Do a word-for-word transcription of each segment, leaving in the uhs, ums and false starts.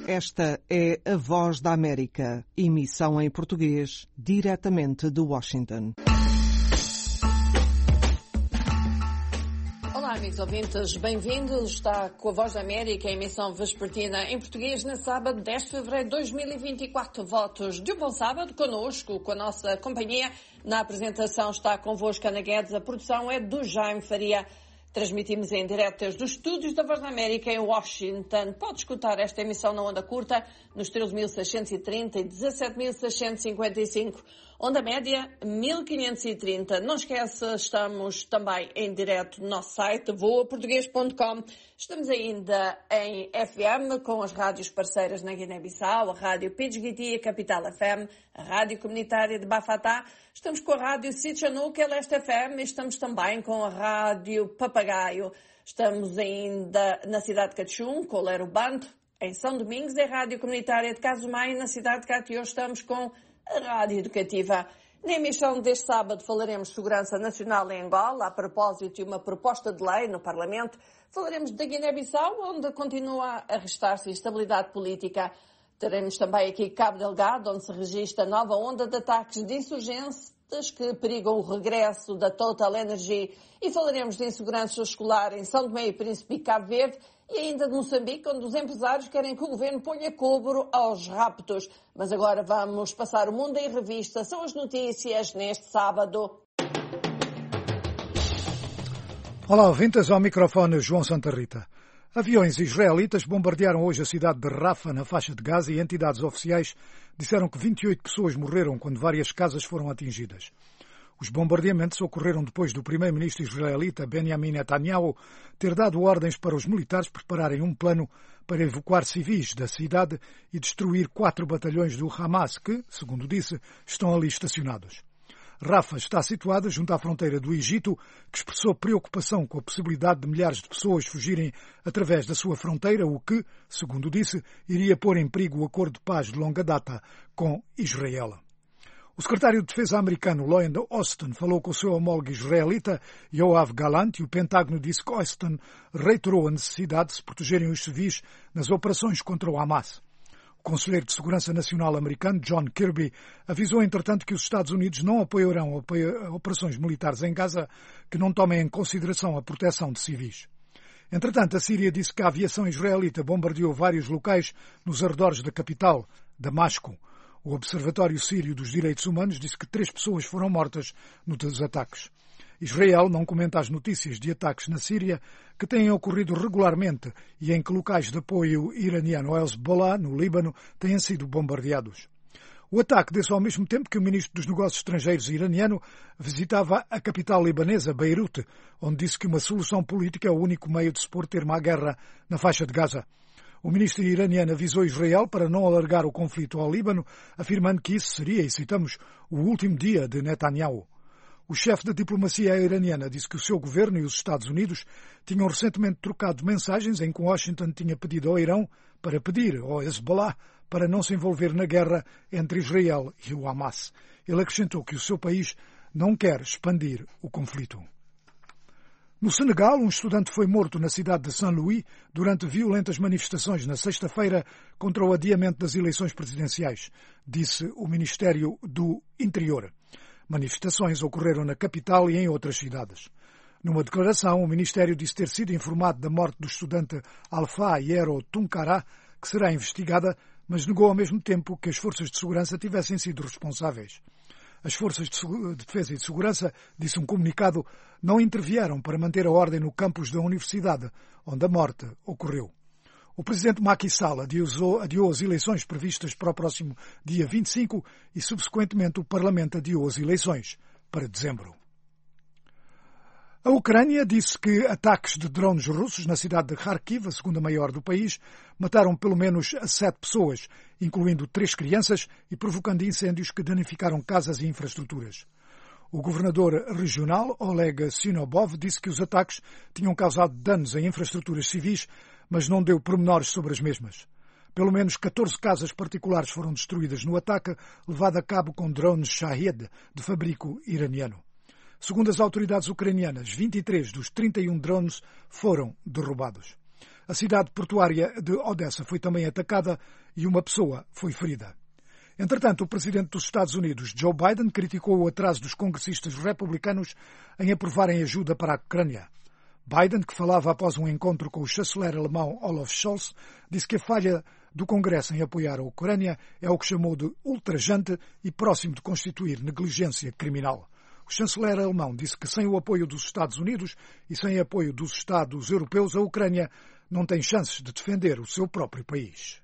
Esta é a Voz da América, emissão em português, diretamente de Washington. Olá, amigos ouvintes, bem-vindos. Está com a Voz da América, a emissão vespertina em português, na sábado, dez de fevereiro de dois mil e vinte e quatro. Votos de um bom sábado conosco, com a nossa companhia. Na apresentação está convosco Ana Guedes, a produção é do Jaime Faria. Transmitimos em direto desde os estúdios da Voz da América em Washington. Pode escutar esta emissão na onda curta nos treze mil seiscentos e trinta e dezassete mil seiscentos e cinquenta e cinco. Onda média mil quinhentos e trinta. Não esqueça, estamos também em direto no nosso site voa português ponto com. Estamos ainda em F M com as rádios parceiras na Guiné-Bissau, a Rádio Pidgiti, a Capital F M, a Rádio Comunitária de Bafatá. Estamos com a Rádio Sitchanuca, a Leste F M, e estamos também com a Rádio Papagaio. Estamos ainda na cidade de Cachum, com o Lero Bando. Em São Domingos, a Rádio Comunitária de Casumai, na cidade de Catió, estamos com a Rádio Educativa. Na emissão deste sábado falaremos de segurança nacional em Angola, a propósito de uma proposta de lei no Parlamento. Falaremos da Guiné-Bissau, onde continua a restar-se instabilidade política. Teremos também aqui Cabo Delgado, onde se registra nova onda de ataques de insurgentes que perigam o regresso da Total Energy. E falaremos de insegurança escolar em São Tomé e Príncipe e Cabo Verde, e ainda de Moçambique, onde os empresários querem que o governo ponha cobro aos raptos. Mas agora vamos passar o mundo em revista. São as notícias neste sábado. Olá, ouvintes, ao microfone João Santa Rita. Aviões israelitas bombardearam hoje a cidade de Rafah, na faixa de Gaza, e entidades oficiais disseram que vinte e oito pessoas morreram quando várias casas foram atingidas. Os bombardeamentos ocorreram depois do primeiro-ministro israelita Benjamin Netanyahu ter dado ordens para os militares prepararem um plano para evacuar civis da cidade e destruir quatro batalhões do Hamas que, segundo disse, estão ali estacionados. Rafah está situada junto à fronteira do Egito, que expressou preocupação com a possibilidade de milhares de pessoas fugirem através da sua fronteira, o que, segundo disse, iria pôr em perigo o acordo de paz de longa data com Israel. O secretário de Defesa americano Lloyd Austin falou com o seu homólogo israelita Yoav Gallant e o Pentágono disse que Austin reiterou a necessidade de se protegerem os civis nas operações contra o Hamas. O conselheiro de Segurança Nacional americano John Kirby avisou, entretanto, que os Estados Unidos não apoiarão operações militares em Gaza que não tomem em consideração a proteção de civis. Entretanto, a Síria disse que a aviação israelita bombardeou vários locais nos arredores da capital, Damasco. O Observatório Sírio dos Direitos Humanos disse que três pessoas foram mortas nos ataques. Israel não comenta as notícias de ataques na Síria que têm ocorrido regularmente e em que locais de apoio iraniano ao Hezbollah, no Líbano, têm sido bombardeados. O ataque deu-se ao mesmo tempo que o ministro dos Negócios Estrangeiros iraniano visitava a capital libanesa, Beirute, onde disse que uma solução política é o único meio de se pôr termo à guerra na faixa de Gaza. O ministro iraniano avisou Israel para não alargar o conflito ao Líbano, afirmando que isso seria, e citamos, o último dia de Netanyahu. O chefe da diplomacia iraniana disse que o seu governo e os Estados Unidos tinham recentemente trocado mensagens em que Washington tinha pedido ao Irão para pedir ao Hezbollah para não se envolver na guerra entre Israel e o Hamas. Ele acrescentou que o seu país não quer expandir o conflito. No Senegal, um estudante foi morto na cidade de Saint-Louis durante violentas manifestações na sexta-feira contra o adiamento das eleições presidenciais, disse o Ministério do Interior. Manifestações ocorreram na capital e em outras cidades. Numa declaração, o Ministério disse ter sido informado da morte do estudante Alpha Yero Tunkara, que será investigada, mas negou ao mesmo tempo que as forças de segurança tivessem sido responsáveis. As forças de defesa e de segurança, disse um comunicado, não intervieram para manter a ordem no campus da universidade, onde a morte ocorreu. O presidente Macky Sall adiou, adiou as eleições previstas para o próximo dia vinte e cinco e, subsequentemente, o Parlamento adiou as eleições para dezembro. A Ucrânia disse que ataques de drones russos na cidade de Kharkiv, a segunda maior do país, mataram pelo menos sete pessoas, incluindo três crianças, e provocando incêndios que danificaram casas e infraestruturas. O governador regional, Oleg Sinobov, disse que os ataques tinham causado danos em infraestruturas civis, mas não deu pormenores sobre as mesmas. Pelo menos catorze casas particulares foram destruídas no ataque, levado a cabo com drones Shahed, de fabrico iraniano. Segundo as autoridades ucranianas, vinte e três dos trinta e um drones foram derrubados. A cidade portuária de Odessa foi também atacada e uma pessoa foi ferida. Entretanto, o presidente dos Estados Unidos, Joe Biden, criticou o atraso dos congressistas republicanos em aprovarem ajuda para a Ucrânia. Biden, que falava após um encontro com o chanceler alemão Olaf Scholz, disse que a falha do Congresso em apoiar a Ucrânia é o que chamou de ultrajante e próximo de constituir negligência criminal. O chanceler alemão disse que sem o apoio dos Estados Unidos e sem apoio dos Estados europeus, a Ucrânia não tem chances de defender o seu próprio país.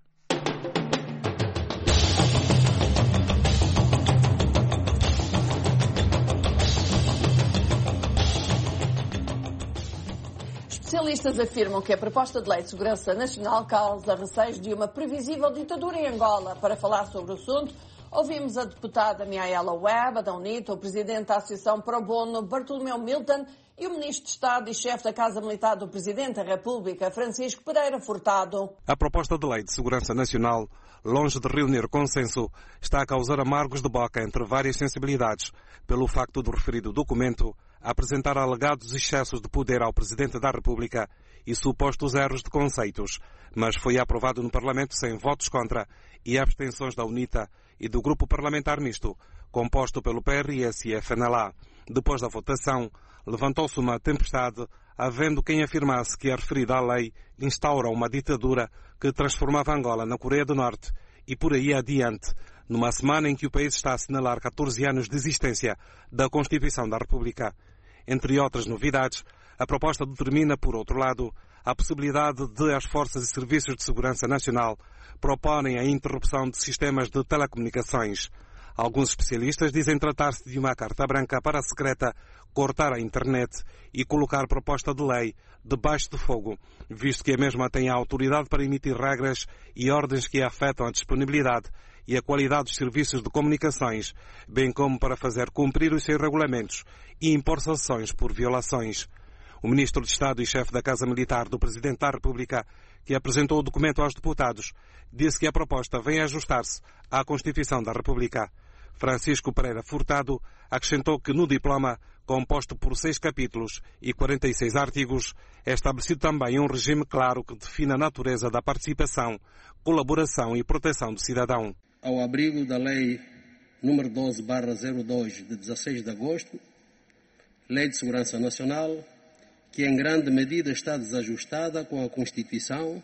Especialistas afirmam que a proposta de lei de segurança nacional causa receios de uma previsível ditadura em Angola. Para falar sobre o assunto, ouvimos a deputada Miaela Webb, da UNITA, o presidente da Associação Pro Bono, Bartolomeu Milton, e o ministro de Estado e chefe da Casa Militar do Presidente da República, Francisco Pereira Furtado. A proposta de lei de segurança nacional, longe de reunir consenso, está a causar amargos de boca entre várias sensibilidades, pelo facto do referido documento apresentar alegados excessos de poder ao Presidente da República e supostos erros de conceitos, mas foi aprovado no Parlamento sem votos contra e abstenções da UNITA e do Grupo Parlamentar Misto, composto pelo P R S e F N L A. Depois da votação, levantou-se uma tempestade, havendo quem afirmasse que a referida lei instaura uma ditadura que transformava Angola na Coreia do Norte e por aí adiante, numa semana em que o país está a assinalar catorze anos de existência da Constituição da República. Entre outras novidades, a proposta determina, por outro lado, a possibilidade de as forças e serviços de segurança nacional proporem a interrupção de sistemas de telecomunicações. Alguns especialistas dizem tratar-se de uma carta branca para a secreta cortar a internet e colocar proposta de lei debaixo de fogo, visto que a mesma tem a autoridade para emitir regras e ordens que afetam a disponibilidade e a qualidade dos serviços de comunicações, bem como para fazer cumprir os seus regulamentos e impor sanções por violações. O ministro de Estado e chefe da Casa Militar do Presidente da República, que apresentou o documento aos deputados, disse que a proposta vem ajustar-se à Constituição da República. Francisco Pereira Furtado acrescentou que no diploma, composto por seis capítulos e quarenta e seis artigos, é estabelecido também um regime claro que define a natureza da participação, colaboração e proteção do cidadão. Ao abrigo da Lei número doze barra zero dois, de dezasseis de agosto, Lei de Segurança Nacional, que em grande medida está desajustada com a Constituição,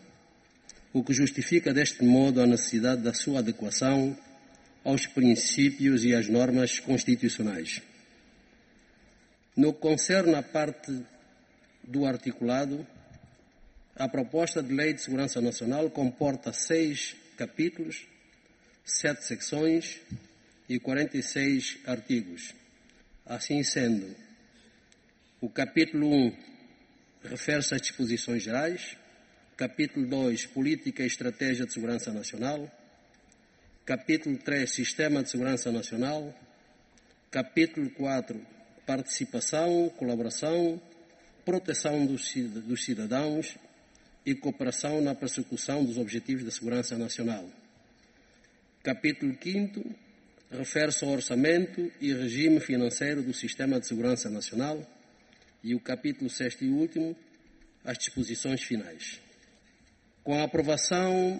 o que justifica deste modo a necessidade da sua adequação aos princípios e às normas constitucionais. No que concerne à parte do articulado, a proposta de Lei de Segurança Nacional comporta seis capítulos, sete secções e quarenta e seis artigos. Assim sendo, o capítulo um refere-se às disposições gerais, capítulo dois, Política e Estratégia de Segurança Nacional, capítulo três, Sistema de Segurança Nacional, capítulo quatro, Participação, Colaboração, Proteção dos Cidadãos e Cooperação na Persecução dos Objetivos da Segurança Nacional. Capítulo quinto, refere-se ao Orçamento e Regime Financeiro do Sistema de Segurança Nacional. E o capítulo sexto e último, as disposições finais. Com a aprovação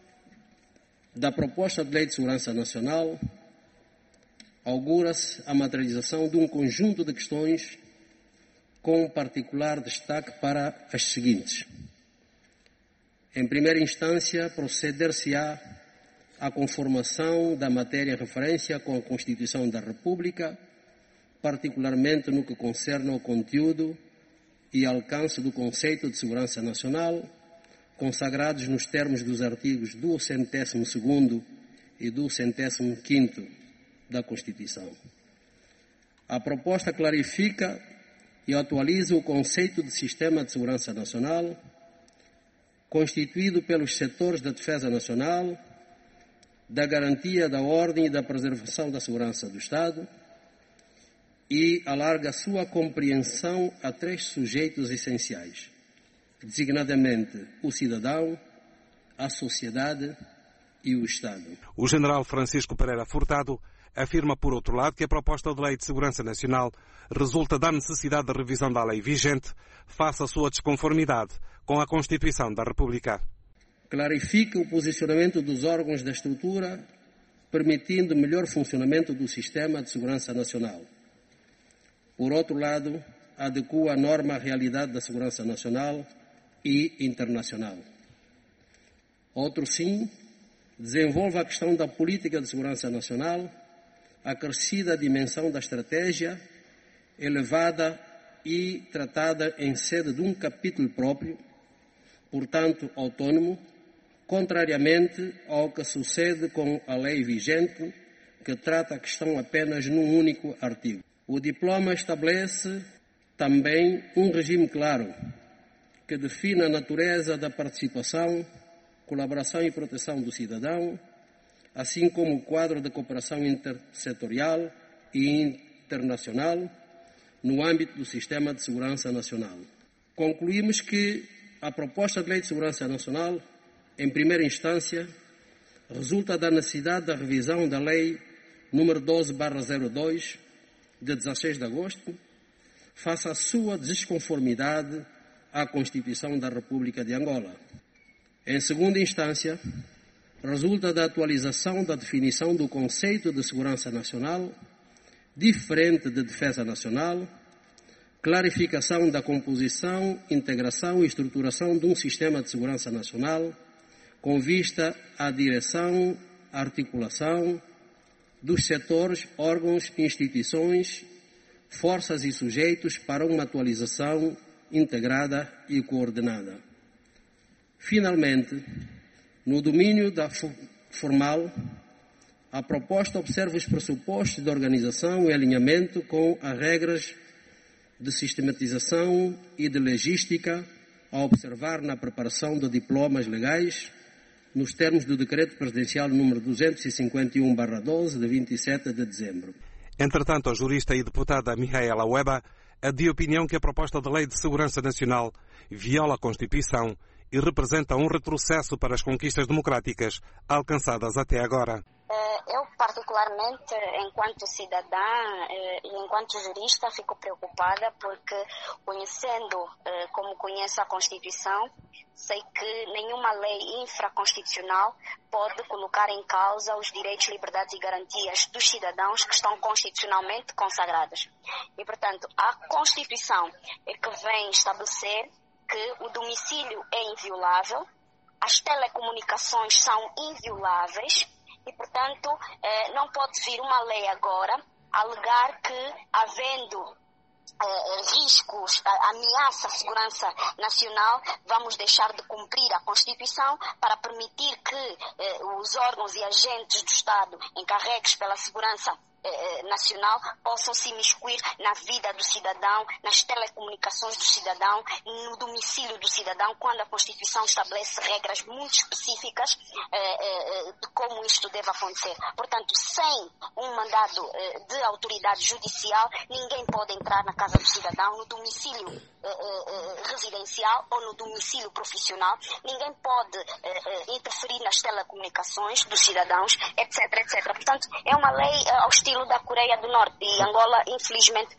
da proposta de Lei de Segurança Nacional, augura-se a materialização de um conjunto de questões com particular destaque para as seguintes. Em primeira instância, proceder-se-á à conformação da matéria referência com a Constituição da República, particularmente no que concerne ao conteúdo e alcance do conceito de segurança nacional, consagrados nos termos dos artigos do centésimo segundo e do centésimo quinto da Constituição. A proposta clarifica e atualiza o conceito de Sistema de Segurança Nacional, constituído pelos setores da defesa nacional, da garantia da ordem e da preservação da segurança do Estado, e alarga sua compreensão a três sujeitos essenciais, designadamente o cidadão, a sociedade e o Estado. O general Francisco Pereira Furtado afirma, por outro lado, que a proposta de Lei de Segurança Nacional resulta da necessidade de revisão da lei vigente face à sua desconformidade com a Constituição da República. Clarifica o posicionamento dos órgãos da estrutura, permitindo melhor funcionamento do Sistema de Segurança Nacional. Por outro lado, adequa a norma à realidade da segurança nacional e internacional. Outro sim, desenvolve a questão da política de segurança nacional, acrescida a dimensão da estratégia, elevada e tratada em sede de um capítulo próprio, portanto autônomo, contrariamente ao que sucede com a lei vigente, que trata a questão apenas num único artigo. O diploma estabelece também um regime claro, que define a natureza da participação, colaboração e proteção do cidadão, assim como o quadro de cooperação intersetorial e internacional no âmbito do Sistema de Segurança Nacional. Concluímos que a proposta de Lei de Segurança Nacional, em primeira instância, resulta da necessidade da revisão da Lei número doze barra zero dois, de dezasseis de agosto, face à sua desconformidade à Constituição da República de Angola. Em segunda instância, resulta da atualização da definição do conceito de segurança nacional, diferente de defesa nacional, clarificação da composição, integração e estruturação de um sistema de segurança nacional, com vista à direção, articulação dos setores, órgãos, instituições, forças e sujeitos para uma atualização integrada e coordenada. Finalmente, no domínio da formal, a proposta observa os pressupostos de organização e alinhamento com as regras de sistematização e de logística a observar na preparação de diplomas legais, nos termos do Decreto Presidencial número duzentos e cinquenta e um barra doze, de vinte e sete de dezembro. Entretanto, a jurista e deputada Mihaela Weba é de opinião que a proposta de Lei de Segurança Nacional viola a Constituição e representa um retrocesso para as conquistas democráticas alcançadas até agora. Eu, particularmente, enquanto cidadã e enquanto jurista, fico preocupada porque, conhecendo como conheço a Constituição, sei que nenhuma lei infraconstitucional pode colocar em causa os direitos, liberdades e garantias dos cidadãos que estão constitucionalmente consagrados. E, portanto, a Constituição é que vem estabelecer que o domicílio é inviolável, as telecomunicações são invioláveis e, portanto, não pode vir uma lei agora alegar que, havendo riscos, ameaça à segurança nacional, vamos deixar de cumprir a Constituição para permitir que os órgãos e agentes do Estado encarregues pela segurança nacional possam se imiscuir na vida do cidadão, nas telecomunicações do cidadão, no domicílio do cidadão, quando a Constituição estabelece regras muito específicas de como isto deve acontecer. Portanto, sem um mandado de autoridade judicial, ninguém pode entrar na casa do cidadão, no domicílio residencial ou no domicílio profissional, ninguém pode interferir nas telecomunicações dos cidadãos, etc, etcétera. Portanto, é uma lei ao estilo da Coreia do Norte e Angola, infelizmente,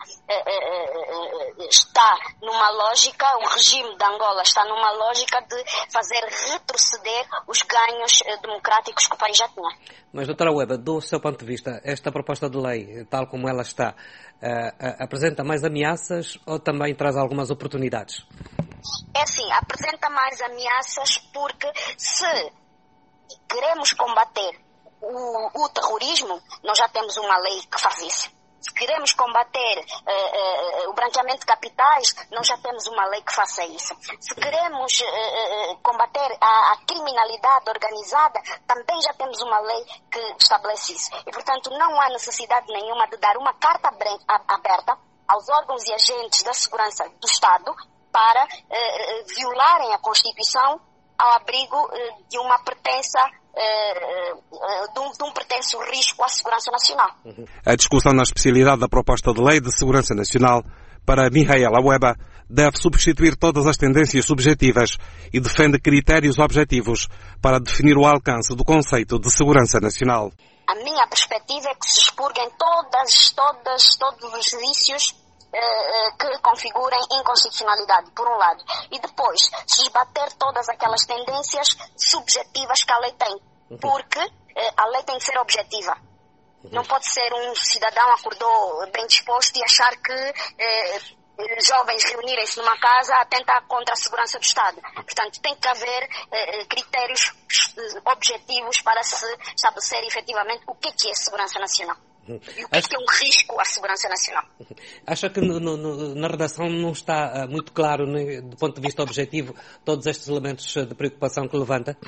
está numa lógica, o regime de Angola está numa lógica de fazer retroceder os ganhos democráticos que o país já tinha. Mas, doutora Weba, do seu ponto de vista, esta proposta de lei, tal como ela está, uh, apresenta mais ameaças ou também traz algumas oportunidades? É assim, apresenta mais ameaças porque se queremos combater o, o terrorismo, nós já temos uma lei que faz isso. Se queremos combater uh, uh, o branqueamento de capitais, nós já temos uma lei que faça isso. Se queremos uh, uh, combater a, a criminalidade organizada, também já temos uma lei que estabelece isso. E, portanto, não há necessidade nenhuma de dar uma carta aberta aos órgãos e agentes da segurança do Estado para uh, uh, violarem a Constituição ao abrigo uh, de uma pretensa De um, de um pretenso risco à segurança nacional. A discussão na especialidade da proposta de lei de segurança nacional para Mihaela Weba deve substituir todas as tendências subjetivas e defende critérios objetivos para definir o alcance do conceito de segurança nacional. A minha perspectiva é que se expurguem todas, todas, todos os vícios que configurem inconstitucionalidade, por um lado, e depois se esbater todas aquelas tendências subjetivas que a lei tem, porque a lei tem que ser objetiva. Não pode ser um cidadão acordou bem disposto e achar que eh, jovens reunirem-se numa casa atenta contra a segurança do Estado. Portanto, tem que haver eh, critérios objetivos para se estabelecer efetivamente o que é, que é segurança nacional. E o que, Acho... é, que é um risco à segurança nacional. Acha que no, no, na redação não está uh, muito claro, né, do ponto de vista objetivo, todos estes elementos de preocupação que levanta?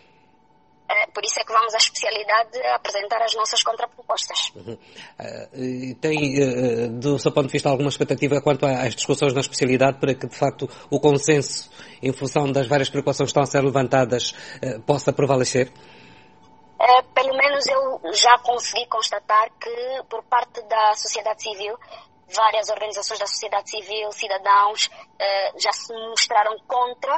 Por isso é que vamos à especialidade apresentar as nossas contrapropostas. Uhum. Uh, tem, uh, do seu ponto de vista, alguma expectativa quanto às discussões na especialidade para que, de facto, o consenso, em função das várias preocupações que estão a ser levantadas, uh, possa prevalecer? Uh, pelo menos eu já consegui constatar que, por parte da sociedade civil, várias organizações da sociedade civil, cidadãos, uh, já se mostraram contra uh,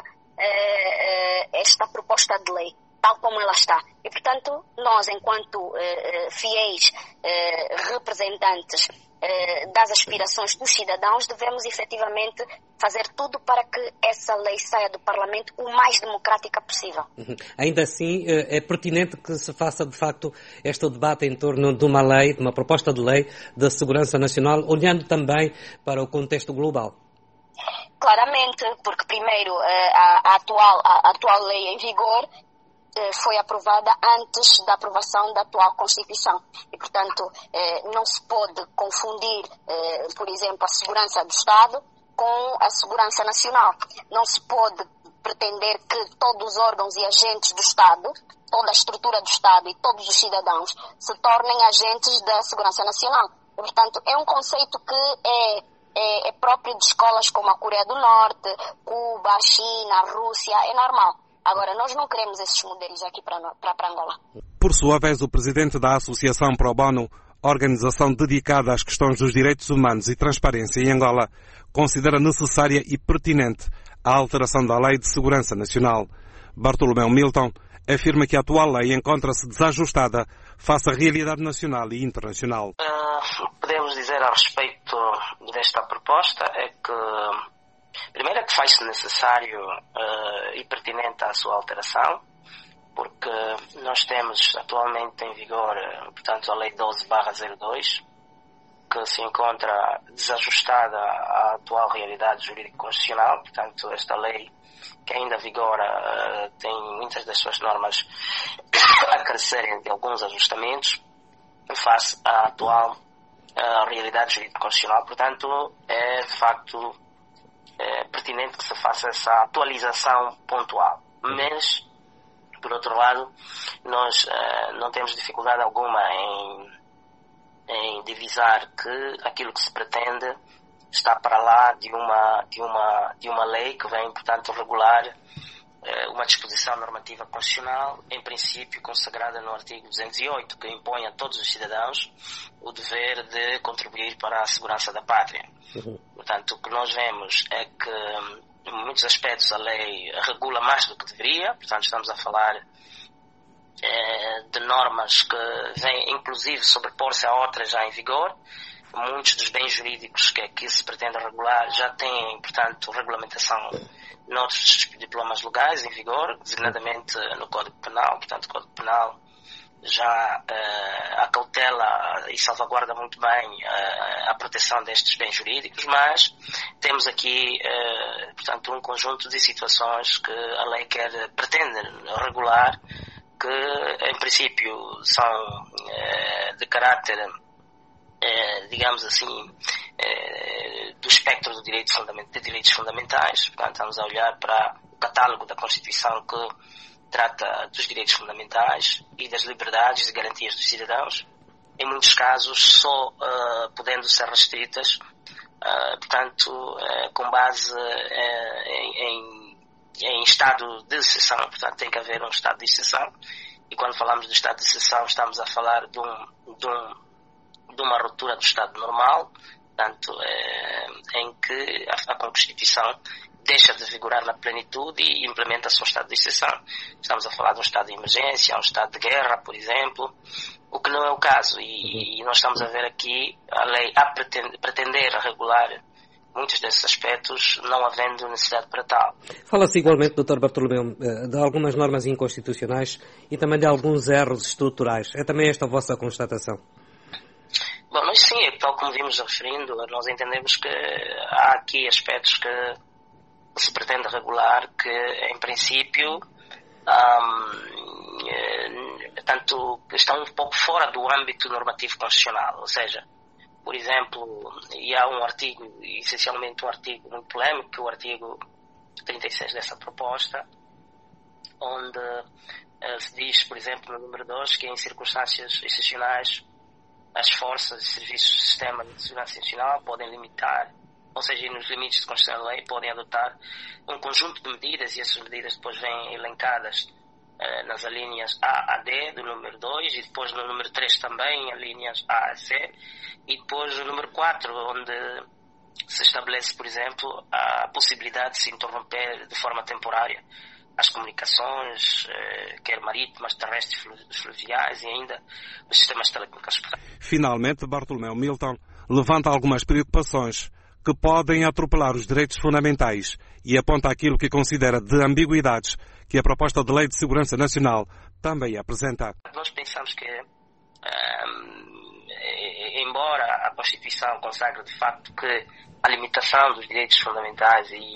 uh, esta proposta de lei, tal como ela está. E, portanto, nós, enquanto eh, fiéis eh, representantes eh, das aspirações dos cidadãos, devemos efetivamente fazer tudo para que essa lei saia do Parlamento o mais democrática possível. Uhum. Ainda assim, é pertinente que se faça, de facto, este debate em torno de uma lei, de uma proposta de lei da segurança nacional, olhando também para o contexto global. Claramente, porque primeiro a, a, atual, a atual lei em vigor foi aprovada antes da aprovação da atual Constituição. E, portanto, não se pode confundir, por exemplo, a segurança do Estado com a segurança nacional. Não se pode pretender que todos os órgãos e agentes do Estado, toda a estrutura do Estado e todos os cidadãos se tornem agentes da segurança nacional. E, portanto, é um conceito que é, é, é próprio de escolas como a Coreia do Norte, Cuba, a China, a Rússia, é normal. Agora, nós não queremos esses modelos aqui para, para Angola. Por sua vez, o presidente da Associação Pro Bono, organização dedicada às questões dos direitos humanos e transparência em Angola, considera necessária e pertinente a alteração da Lei de Segurança Nacional. Bartolomeu Milton afirma que a atual lei encontra-se desajustada face à realidade nacional e internacional. Uh, podemos dizer a respeito desta proposta é que primeiro é que faz-se necessário uh, e pertinente a sua alteração, porque nós temos atualmente em vigor, portanto, a Lei doze barra zero dois, que se encontra desajustada à atual realidade jurídico-constitucional. Portanto, esta lei que ainda vigora uh, tem muitas das suas normas a carecerem de alguns ajustamentos face à atual uh, realidade jurídico-constitucional. Portanto, é de facto é pertinente que se faça essa atualização pontual. Mas, por outro lado, nós uh, não temos dificuldade alguma em, em divisar que aquilo que se pretende está para lá de uma, de uma, de uma lei que vem, portanto, regular uh, uma disposição normativa constitucional, em princípio consagrada no artigo duzentos e oito, que impõe a todos os cidadãos o dever de contribuir para a segurança da pátria. Uhum. Portanto, o que nós vemos é que, em muitos aspectos, a lei regula mais do que deveria. Portanto, estamos a falar é, de normas que vêm, inclusive, sobrepor-se a outras já em vigor. Muitos dos bens jurídicos que aqui se pretende regular já têm, portanto, regulamentação noutros diplomas legais em vigor, designadamente no Código Penal. Portanto, o Código Penal já uh, acautela e salvaguarda muito bem uh, a proteção destes bens jurídicos, mas temos aqui, uh, portanto, um conjunto de situações que a lei quer, pretende regular, que, em princípio, são uh, de caráter, uh, digamos assim, uh, do espectro do direito fundament- de direitos fundamentais. Portanto, estamos a olhar para o catálogo da Constituição que trata dos direitos fundamentais e das liberdades e garantias dos cidadãos, em muitos casos só uh, podendo ser restritas, uh, portanto, uh, com base uh, em, em, em estado de exceção. Portanto, tem que haver um estado de exceção, e quando falamos de estado de exceção estamos a falar de, um, de, um, de uma ruptura do estado normal, portanto, uh, em que a, a Constituição deixa de vigorar na plenitude e implementa-se um estado de exceção. Estamos a falar de um estado de emergência, um estado de guerra, por exemplo, o que não é o caso. E, e nós estamos a ver aqui a lei a pretender, pretender regular muitos desses aspectos, não havendo necessidade para tal. Fala-se igualmente, doutor Bartolomeu, de algumas normas inconstitucionais e também de alguns erros estruturais. É também esta a vossa constatação? Bom, nós sim, tal como vimos referindo, nós entendemos que há aqui aspectos que se pretende regular que, em princípio, um, tanto estão um pouco fora do âmbito normativo constitucional, ou seja, por exemplo, e há um artigo, essencialmente um artigo muito polémico, que é o artigo trinta e seis dessa proposta, onde uh, se diz, por exemplo, no número dois, que em circunstâncias excepcionais as forças e serviços do sistema de segurança nacional podem limitar, ou seja, nos limites de Constituição da lei, podem adotar um conjunto de medidas, e essas medidas depois vêm elencadas uh, nas alíneas A a D do número dois, e depois no número três também, alíneas A a C, e depois o número quatro, onde se estabelece, por exemplo, a possibilidade de se interromper de forma temporária as comunicações, eh, quer marítimas, terrestres, fluviais e ainda os sistemas de telecomunicações. Finalmente, Bartolomeu Milton levanta algumas preocupações que podem atropelar os direitos fundamentais e aponta aquilo que considera de ambiguidades que a proposta de Lei de Segurança Nacional também apresenta. Nós pensamos que, um, embora a Constituição consagre de facto que a limitação dos direitos fundamentais e,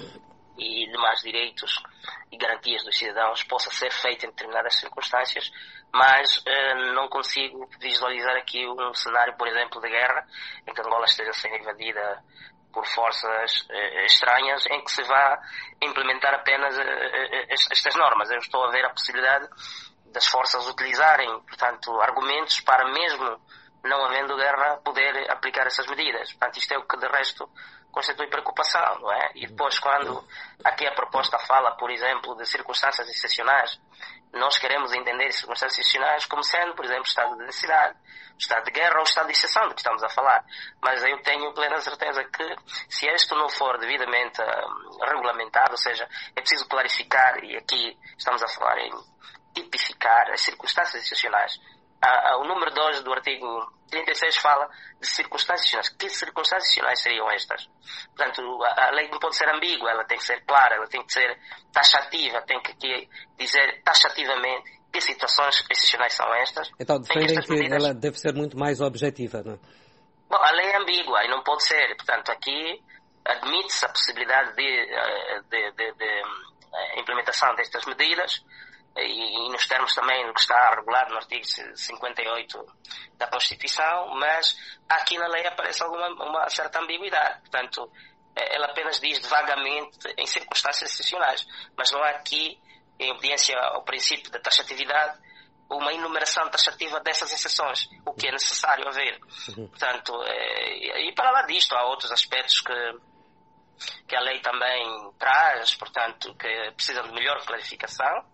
e demais direitos e garantias dos cidadãos possa ser feita em determinadas circunstâncias, mas uh, não consigo visualizar aqui um cenário, por exemplo, de guerra, em que Angola esteja a ser invadida por forças uh, estranhas, em que se vá implementar apenas uh, uh, estas normas. Eu estou a ver a possibilidade das forças utilizarem, portanto, argumentos para, mesmo não havendo guerra, poder aplicar essas medidas. Portanto, isto é o que, de resto, constitui preocupação, não é? E depois, quando aqui a proposta fala, por exemplo, de circunstâncias excepcionais, nós queremos entender circunstâncias excepcionais como sendo, por exemplo, estado de necessidade, estado de guerra ou estado de exceção do que estamos a falar. Mas eu tenho plena certeza que, se isto não for devidamente uh, regulamentado, ou seja, é preciso clarificar, e aqui estamos a falar em tipificar as circunstâncias excepcionais. Uh, uh, o número dois do artigo trinta e seis fala de circunstâncias excepcionais. Que circunstâncias excepcionais seriam estas? Portanto, a, a lei não pode ser ambígua, ela tem que ser clara, ela tem que ser taxativa, tem que, que dizer taxativamente que situações excepcionais são estas. Então, defendem que medidas... ela deve ser muito mais objetiva, não é? Bom, a lei é ambígua e não pode ser. Portanto, aqui admite-se a possibilidade de, de, de, de implementação destas medidas, e, e nos termos também do que está regulado no artigo cinquenta e oito da Constituição, mas aqui na lei aparece alguma uma certa ambiguidade. Portanto, ela apenas diz vagamente em circunstâncias excepcionais, mas não há aqui, em obediência ao princípio da taxatividade, uma enumeração taxativa dessas exceções, o que é necessário haver. Uhum. Portanto, é, e para lá disto, há outros aspectos que, que a lei também traz, portanto, que precisam de melhor clarificação.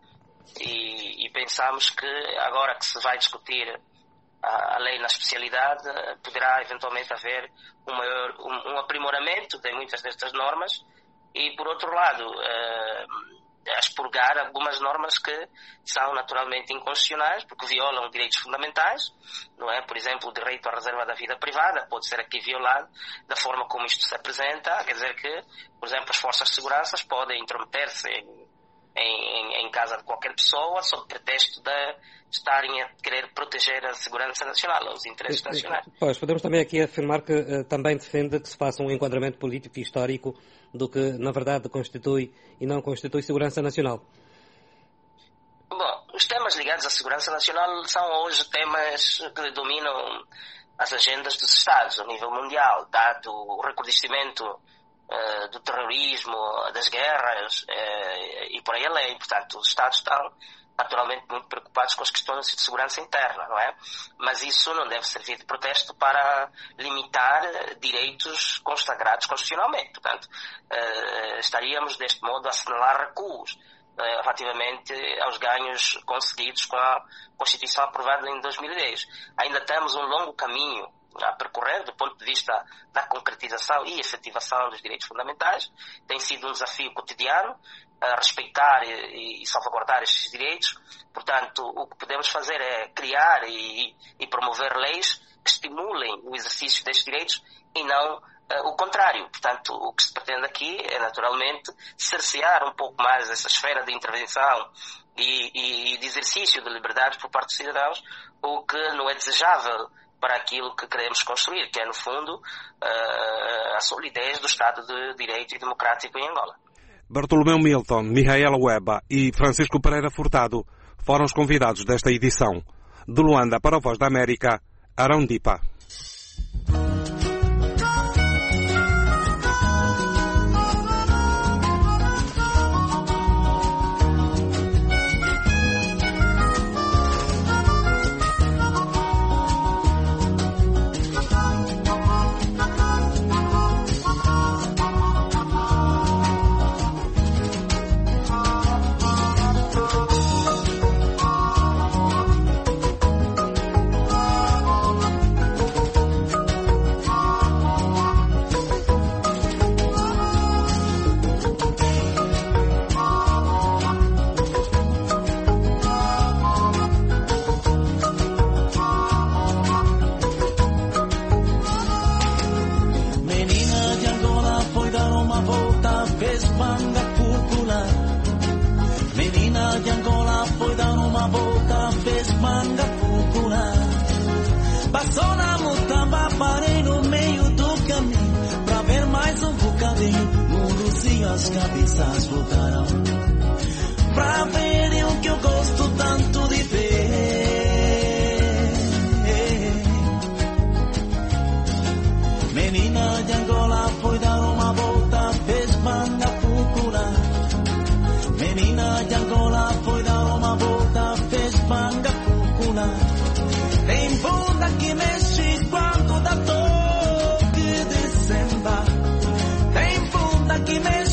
E, e pensamos que agora que se vai discutir a, a lei na especialidade, poderá eventualmente haver um, maior, um, um aprimoramento de muitas destas normas e, por outro lado, uh, expurgar algumas normas que são naturalmente inconstitucionais porque violam direitos fundamentais, não é? Por exemplo, o direito à reserva da vida privada pode ser aqui violado da forma como isto se apresenta, quer dizer que, por exemplo, as forças de segurança podem intrometer-se em Em, em casa de qualquer pessoa, sob pretexto de estarem a querer proteger a segurança nacional, os interesses nacionais. Pois, podemos também aqui afirmar que uh, também defende que se faça um enquadramento político e histórico do que, na verdade, constitui e não constitui segurança nacional. Bom, os temas ligados à segurança nacional são hoje temas que dominam as agendas dos Estados a nível mundial, dado o recrudescimento Uh, do terrorismo, das guerras uh, e por aí além. Portanto, os Estados estão naturalmente muito preocupados com as questões de segurança interna, não é? Mas isso não deve servir de protesto para limitar direitos consagrados constitucionalmente. Portanto, uh, estaríamos deste modo a assinalar recuos uh, relativamente aos ganhos conseguidos com a Constituição aprovada em dois mil e dez. Ainda temos um longo caminho a percorrer do ponto de vista da concretização e efetivação dos direitos fundamentais. Tem sido um desafio cotidiano a respeitar e, e salvaguardar estes direitos. Portanto, o que podemos fazer é criar e, e promover leis que estimulem o exercício destes direitos e não uh, o contrário. Portanto, o que se pretende aqui é, naturalmente, cercear um pouco mais essa esfera de intervenção e, e de exercício de liberdades por parte dos cidadãos, o que não é desejável para aquilo que queremos construir, que é, no fundo, uh, a solidez do Estado de Direito e Democrático em Angola. Bartolomeu Milton, Mihaela Weba e Francisco Pereira Furtado foram os convidados desta edição. De Luanda para a Voz da América, Arão Dipa. As cabeças voltarão pra verem o que eu gosto tanto de ver. Menina de Angola foi dar uma volta, fez manga popular. Menina de Angola foi dar uma volta, fez manga popular. Tem bunda que mexe quando dá toque de samba. Tem bunda que mexe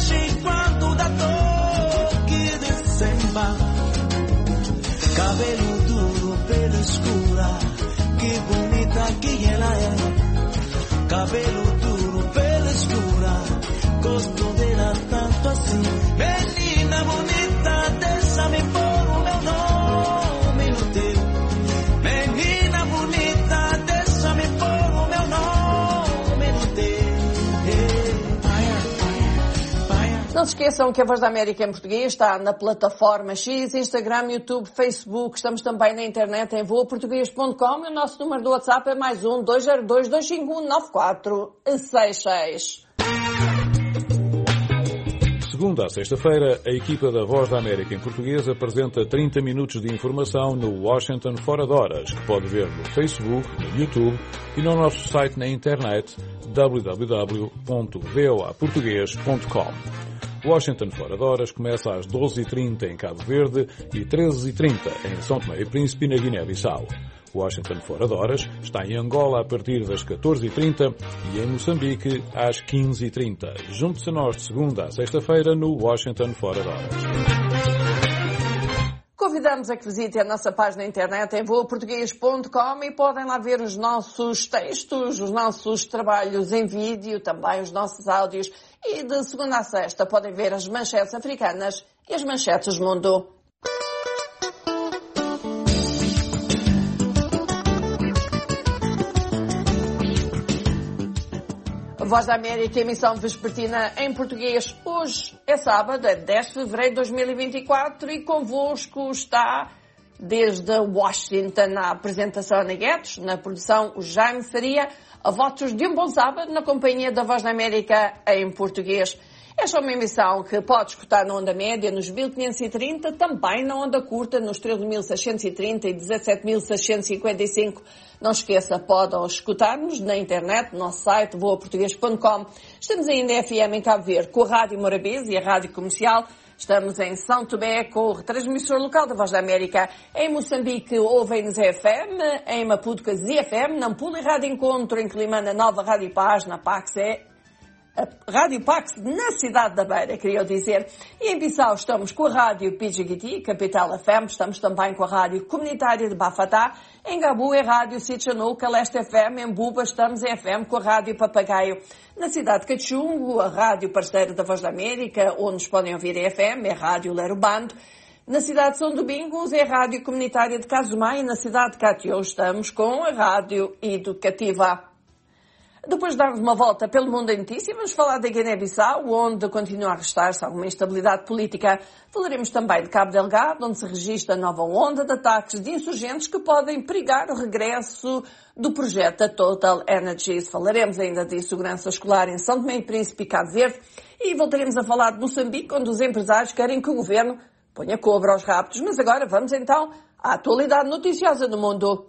cabelo duro, pele escura, que bonita que ela é. Cabelo duro, pele escura, gosto dela tanto assim. Menina bonita, deixa-me pôr o meu nome no teu. Menina bonita, deixa-me pôr o meu nome no teu. Não se esqueçam que a Voz da América em português está na plataforma X, Instagram, YouTube, Facebook. Estamos também na internet em voa português ponto com. E o nosso número do WhatsApp é mais um dois zero dois, dois cinco um, nove quatro seis seis. Segunda a sexta-feira, a equipa da Voz da América em português apresenta trinta minutos de informação no Washington Fora de Horas, que pode ver no Facebook, no YouTube e no nosso site na internet w w w ponto voa português ponto com. Washington Fora de Horas começa às doze e trinta em Cabo Verde e treze e trinta em São Tomé e Príncipe, na Guiné-Bissau. Washington Fora de Horas está em Angola a partir das catorze e trinta e em Moçambique às quinze e trinta. Junte-se a nós de segunda a sexta-feira no Washington Fora de Horas. Convidamos a que visitem a nossa página na internet em voa português ponto com e podem lá ver os nossos textos, os nossos trabalhos em vídeo, também os nossos áudios. E de segunda a sexta podem ver as manchetes africanas e as manchetes do mundo. Voz da América, emissão vespertina em português. Hoje é sábado, é dez de fevereiro de dois mil e vinte e quatro e convosco está desde Washington a apresentação Ana Guedes, na produção o Jaime Faria, a votos de um bom sábado na companhia da Voz da América em português. Esta é uma emissão que pode escutar na onda média nos mil quinhentos e trinta, também na onda curta nos treze mil seiscentos e trinta e dezassete mil seiscentos e cinquenta e cinco. Não esqueça, podem escutar-nos na internet, no nosso site voa português ponto com. Estamos ainda em F M em Cabo Verde com a Rádio Morabeza e a Rádio Comercial. Estamos em São Tomé com o retransmissor local da Voz da América. Em Moçambique ouvem-nos F M, em Maputo Z F M, Nampula e Rádio Encontro, em Climana Nova Rádio Paz, na Pax é a Rádio Pax na cidade da Beira, queria dizer. E em Bissau estamos com a Rádio Pijiguiti, Capital F M, estamos também com a Rádio Comunitária de Bafatá, em Gabu é Rádio Sitchanuca, Leste F M, em Buba estamos em F M com a Rádio Papagaio. Na cidade de Cachungo, a Rádio Parceira da Voz da América, onde nos podem ouvir em F M, é a Rádio Lerubando. Na cidade de São Domingos é a Rádio Comunitária de Casumai e na cidade de Catió estamos com a Rádio Educativa. Depois de darmos uma volta pelo mundo da notícia, vamos falar da Guiné-Bissau, onde continua a restar-se alguma instabilidade política. Falaremos também de Cabo Delgado, onde se registra nova onda de ataques de insurgentes que podem perigar o regresso do projeto da Total Energies. Falaremos ainda de segurança escolar em São Tomé e Príncipe e Cabo Verde e voltaremos a falar de Moçambique, onde os empresários querem que o governo ponha cobra aos raptos. Mas agora vamos então à atualidade noticiosa do mundo.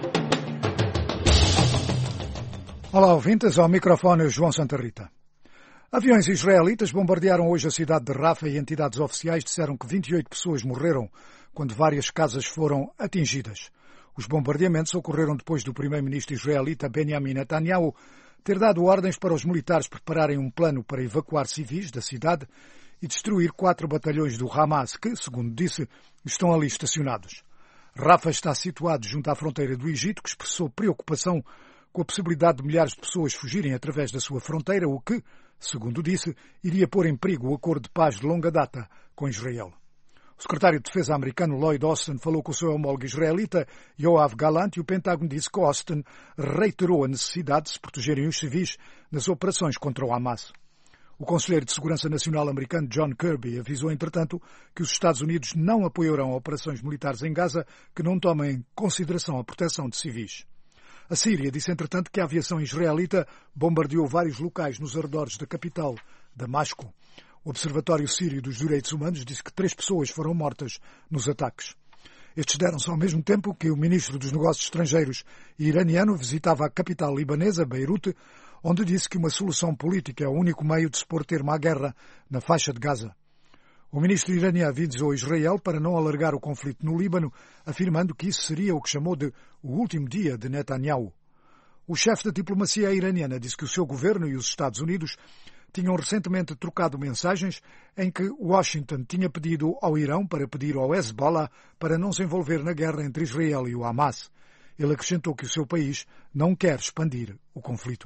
Olá, ouvintes, ao microfone João Santa Rita. Aviões israelitas bombardearam hoje a cidade de Rafa e entidades oficiais disseram que vinte e oito pessoas morreram quando várias casas foram atingidas. Os bombardeamentos ocorreram depois do primeiro-ministro israelita Benjamin Netanyahu ter dado ordens para os militares prepararem um plano para evacuar civis da cidade e destruir quatro batalhões do Hamas que, segundo disse, estão ali estacionados. Rafa está situado junto à fronteira do Egito, que expressou preocupação com a possibilidade de milhares de pessoas fugirem através da sua fronteira, o que, segundo disse, iria pôr em perigo o acordo de paz de longa data com Israel. O secretário de Defesa americano Lloyd Austin falou com o seu homólogo israelita Yoav Gallant e o Pentágono disse que Austin reiterou a necessidade de se protegerem os civis nas operações contra o Hamas. O conselheiro de Segurança Nacional americano John Kirby avisou, entretanto, que os Estados Unidos não apoiarão operações militares em Gaza que não tomem em consideração a proteção de civis. A Síria disse, entretanto, que a aviação israelita bombardeou vários locais nos arredores da capital, Damasco. O Observatório Sírio dos Direitos Humanos disse que três pessoas foram mortas nos ataques. Estes deram-se ao mesmo tempo que o ministro dos Negócios Estrangeiros iraniano visitava a capital libanesa, Beirute, onde disse que uma solução política é o único meio de se pôr termo à guerra na faixa de Gaza. O ministro iraniano avisou Israel para não alargar o conflito no Líbano, afirmando que isso seria o que chamou de o último dia de Netanyahu. O chefe da diplomacia iraniana disse que o seu governo e os Estados Unidos tinham recentemente trocado mensagens em que Washington tinha pedido ao Irão para pedir ao Hezbollah para não se envolver na guerra entre Israel e o Hamas. Ele acrescentou que o seu país não quer expandir o conflito.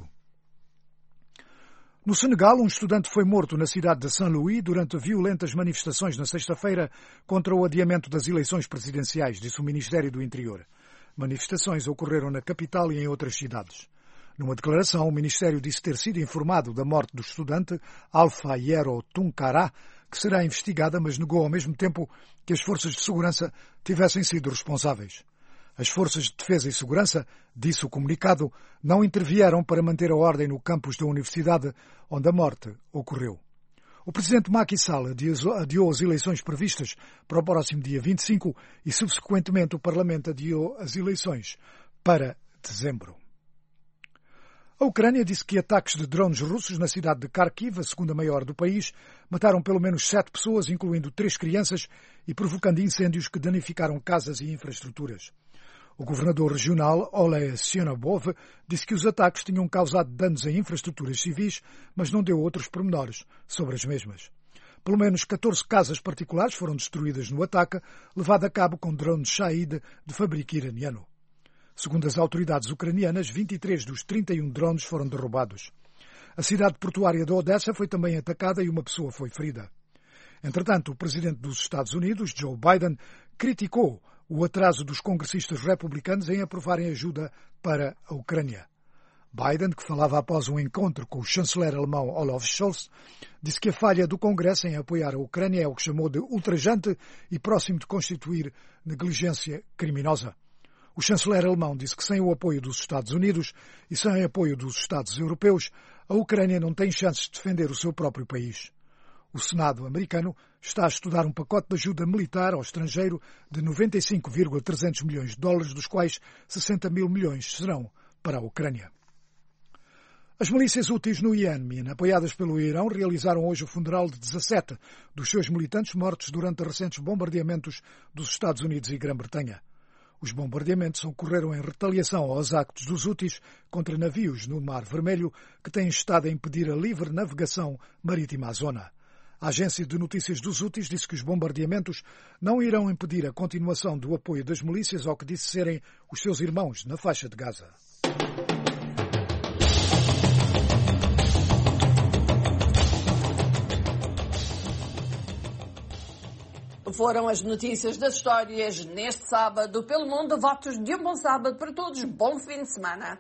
No Senegal, um estudante foi morto na cidade de Saint-Louis durante violentas manifestações na sexta-feira contra o adiamento das eleições presidenciais, disse o Ministério do Interior. Manifestações ocorreram na capital e em outras cidades. Numa declaração, o Ministério disse ter sido informado da morte do estudante Alpha Yero Tunkara, que será investigada, mas negou ao mesmo tempo que as forças de segurança tivessem sido responsáveis. As forças de defesa e segurança, disse o comunicado, não intervieram para manter a ordem no campus da universidade onde a morte ocorreu. O presidente Macky Sall adiou as eleições previstas para o próximo dia vinte e cinco e, subsequentemente, o Parlamento adiou as eleições para dezembro. A Ucrânia disse que ataques de drones russos na cidade de Kharkiv, a segunda maior do país, mataram pelo menos sete pessoas, incluindo três crianças, e provocando incêndios que danificaram casas e infraestruturas. O governador regional, Oleh Syonobov, disse que os ataques tinham causado danos em infraestruturas civis, mas não deu outros pormenores sobre as mesmas. Pelo menos catorze casas particulares foram destruídas no ataque, levado a cabo com drones Shahid de fabrico iraniano. Segundo as autoridades ucranianas, vinte e três dos trinta e um drones foram derrubados. A cidade portuária de Odessa foi também atacada e uma pessoa foi ferida. Entretanto, o presidente dos Estados Unidos, Joe Biden, criticou o atraso dos congressistas republicanos em aprovarem ajuda para a Ucrânia. Biden, que falava após um encontro com o chanceler alemão Olaf Scholz, disse que a falha do Congresso em apoiar a Ucrânia é o que chamou de ultrajante e próximo de constituir negligência criminosa. O chanceler alemão disse que sem o apoio dos Estados Unidos e sem o apoio dos Estados europeus, a Ucrânia não tem chances de defender o seu próprio país. O Senado americano está a estudar um pacote de ajuda militar ao estrangeiro de noventa e cinco vírgula trezentos milhões de dólares, dos quais sessenta mil milhões serão para a Ucrânia. As milícias Houthis no Iêmen, apoiadas pelo Irão, realizaram hoje o funeral de dezassete dos seus militantes mortos durante recentes bombardeamentos dos Estados Unidos e Grã-Bretanha. Os bombardeamentos ocorreram em retaliação aos actos dos Houthis contra navios no Mar Vermelho que têm estado a impedir a livre navegação marítima à zona. A agência de notícias dos Houthis disse que os bombardeamentos não irão impedir a continuação do apoio das milícias ao que disse serem os seus irmãos na faixa de Gaza. Foram as notícias das histórias neste sábado pelo mundo. Votos de um bom sábado para todos. Bom fim de semana.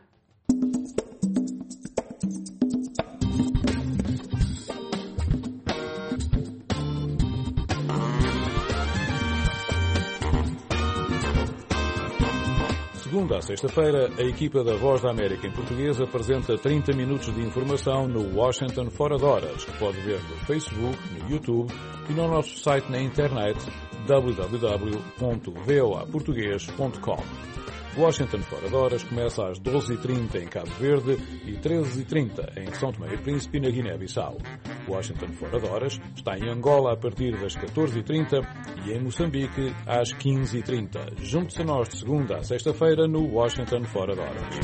Segunda a sexta-feira, a equipa da Voz da América em português apresenta trinta minutos de informação no Washington Fora de Horas, que pode ver no Facebook, no YouTube e no nosso site na internet w w w ponto v o a português ponto com. Washington Fora de Horas começa às doze e trinta em Cabo Verde e treze e trinta em São Tomé e Príncipe e na Guiné-Bissau. Washington Fora de Horas está em Angola a partir das catorze e trinta e em Moçambique às quinze e trinta. Junte-se a nós de segunda a sexta-feira no Washington Fora de Horas.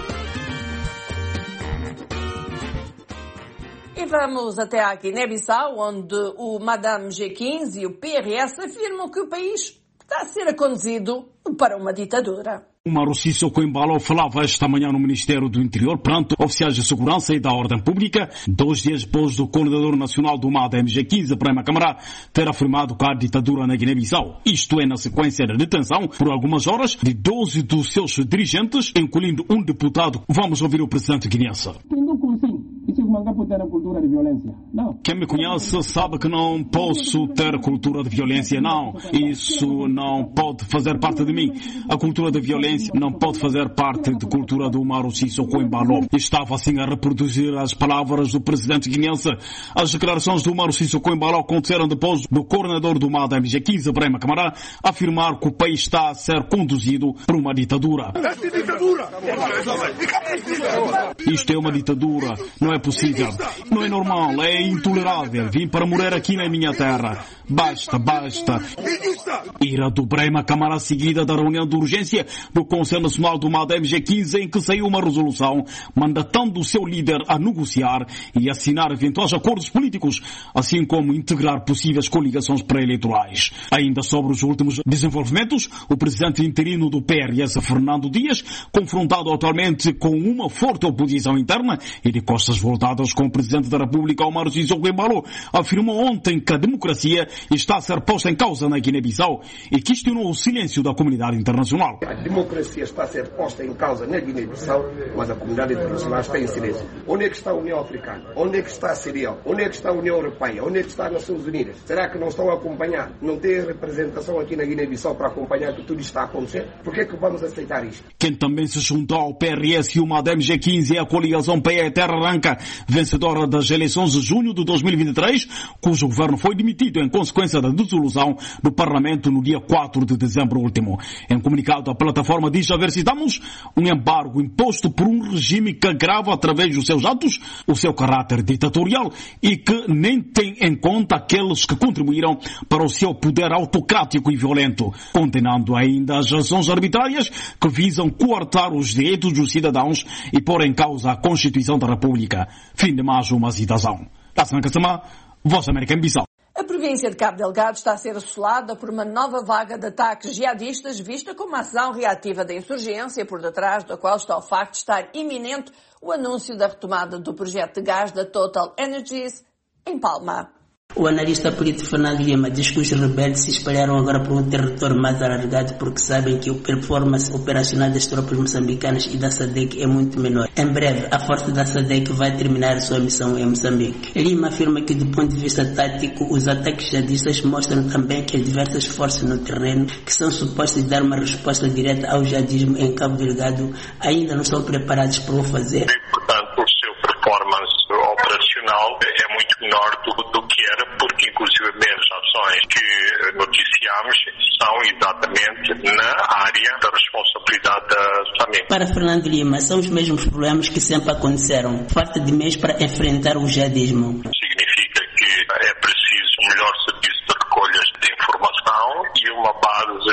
E vamos até a Guiné-Bissau, onde o Madame G quinze e o P R S afirmam que o país está a ser conduzido para uma ditadura. Umaru Sissoko Embalo falava esta manhã no Ministério do Interior perante oficiais de segurança e da ordem pública, dois dias depois do coordenador nacional do Madame G quinze, Prema Camara, ter afirmado que há ditadura na Guiné-Bissau. Isto é na sequência da detenção, por algumas horas, de doze dos seus dirigentes, incluindo um deputado. Vamos ouvir o presidente guineense. Quem me conhece sabe que não posso ter cultura de violência, não. Isso não pode fazer parte de mim. A cultura de violência não pode fazer parte da cultura do Umaru Sissoko Embalo. Estava assim a reproduzir as palavras do presidente guineense. As declarações do Umaru Sissoko Embalo aconteceram depois do coordenador do Madame G quinze, Prema Camara, afirmar que o país está a ser conduzido por uma ditadura. Isto é uma ditadura. Não é possível. Não é normal. É intolerável. Vim para morrer aqui na minha terra. Basta, basta. Ira do Prema Camara seguida da reunião de urgência do Conselho Nacional do Madame G quinze, em que saiu uma resolução mandatando o seu líder a negociar e assinar eventuais acordos políticos, assim como integrar possíveis coligações pré-eleitorais. Ainda sobre os últimos desenvolvimentos, o presidente interino do P R S, Fernando Dias, confrontado atualmente com uma forte oposição interna e de costas voltadas com o presidente da República, Umaru Sissoko Embalo, afirmou ontem que a democracia está a ser posta em causa na Guiné-Bissau e questionou o silêncio da comunidade internacional. A democracia está a ser posta em causa na Guiné-Bissau, mas a comunidade internacional está em silêncio. Onde é que está a União Africana? Onde é que está a Síria? Onde é que está a União Europeia? Onde é que está as Nações Unidas? Será que não estão a acompanhar? Não tem representação aqui na Guiné-Bissau para acompanhar que tudo está a acontecer? Por que é que vamos aceitar isto? Quem também se juntou ao P R S e o Madame G quinze é a coligação P E Terra Arranca, vencedora das eleições de junho de dois mil e vinte e três, cujo governo foi demitido em consequência da dissolução do Parlamento no dia quatro de dezembro último. Em comunicado, a plataforma diz haver, citamos, um embargo imposto por um regime que agrava através dos seus atos o seu caráter ditatorial e que nem tem em conta aqueles que contribuíram para o seu poder autocrático e violento, condenando ainda as ações arbitrárias que visam coartar os direitos dos cidadãos e pôr em causa a Constituição da República. Fim de mais uma citação. Tassan Kassama, Voz América em Bissau. A província de Cabo Delgado está a ser assolada por uma nova vaga de ataques jihadistas vista como uma ação reativa da insurgência, por detrás da qual está o facto de estar iminente o anúncio da retomada do projeto de gás da Total Energies em Palma. O analista político Fernando Lima diz que os rebeldes se espalharam agora por um território mais alargado porque sabem que a performance operacional das tropas moçambicanas e da SADC é muito menor. Em breve, a força da SADC vai terminar a sua missão em Moçambique. Lima afirma que, do ponto de vista tático, os ataques jihadistas mostram também que as diversas forças no terreno, que são supostas dar uma resposta direta ao jihadismo em Cabo Delgado, ainda não estão preparadas para o fazer. E, portanto, o seu performance operacional é muito menor do, do que era, porque inclusive as ações que noticiamos são exatamente na área da responsabilidade da SAMIC. Para Fernando Lima, são os mesmos problemas que sempre aconteceram. Falta de meios para enfrentar o jihadismo. Significa que é preciso um melhor serviço de recolhas de informação e uma base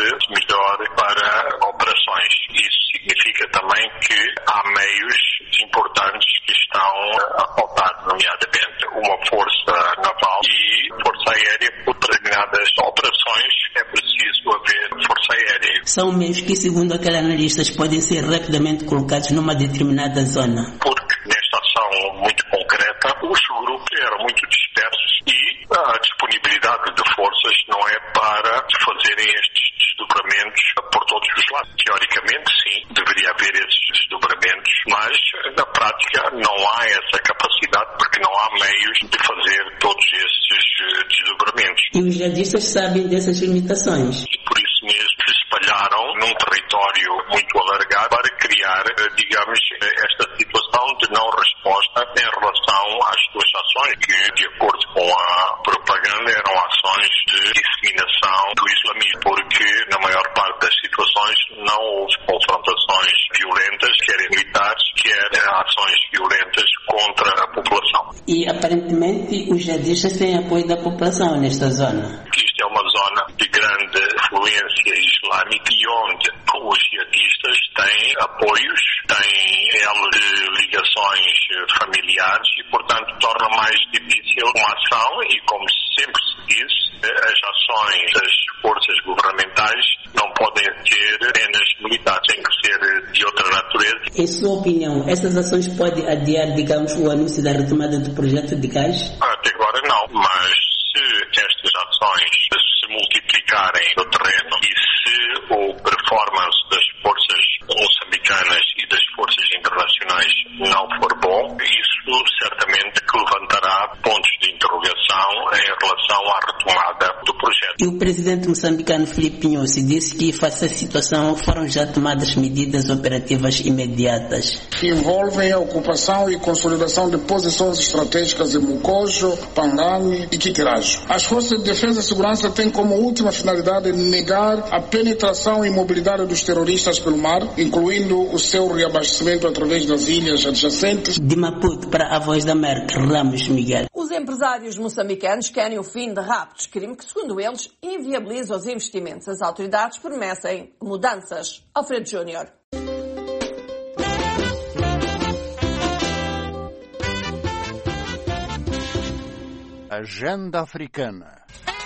melhor para operações. Isso significa também que há meios importantes que estão a faltar, nomeadamente uma força naval e força aérea. Por determinadas operações é preciso haver força aérea. São meios que, segundo aqueles analistas, podem ser rapidamente colocados numa determinada zona. Porque nesta ação muito concreta, os grupos eram muito dispersos e a disponibilidade de forças não é para fazerem estes desdobramentos por todos os lados. Teoricamente, sim, deveria haver esses desdobramentos, mas na prática não há essa capacidade porque não há meios de fazer todos esses desdobramentos. E os jihadistas sabem dessas limitações. E por isso mesmo se espalharam num território muito alargado para criar, digamos, esta situação de não resposta em relação às suas ações, que, de acordo com a propaganda, eram ações de disseminação do islamismo, porque na maior parte das situações não houve confrontações violentas, quer militares, quer ações violentas contra a população. E aparentemente os jihadistas têm apoio da população nesta zona. Isto é uma zona de grande influência islâmica e onde os jihadistas têm apoios, têm elo de ligações familiares e, portanto, torna mais difícil uma ação e, como sempre se diz, as ações das forças governamentais não podem ser apenas militares, têm que ser de outra natureza. Em sua opinião, essas ações podem adiar, digamos, o anúncio da retomada do projeto de gás? Até agora não, mas se estas ações se multiplicarem no terreno e se o performance das forças moçambicanas e das forças internacionais não for bom, isso certamente que levantará pontos de interrogação em relação à retomada do projeto. E o presidente moçambicano Filipe Nyusi disse que, face à situação, foram já tomadas medidas operativas imediatas. Que envolvem a ocupação e consolidação de posições estratégicas em Mucojo, Pangani e Quitirajo. As forças de defesa e segurança têm como última finalidade negar a penetração e mobilidade dos terroristas pelo mar, incluindo o seu reabastecimento através das ilhas adjacentes. De Maputo para a Voz da América, Ramos Miguel. Os empresários moçambicanos querem o fim de raptos, crime que, segundo eles, inviabiliza os investimentos. As autoridades prometem mudanças. Alfredo Júnior. Agenda Africana.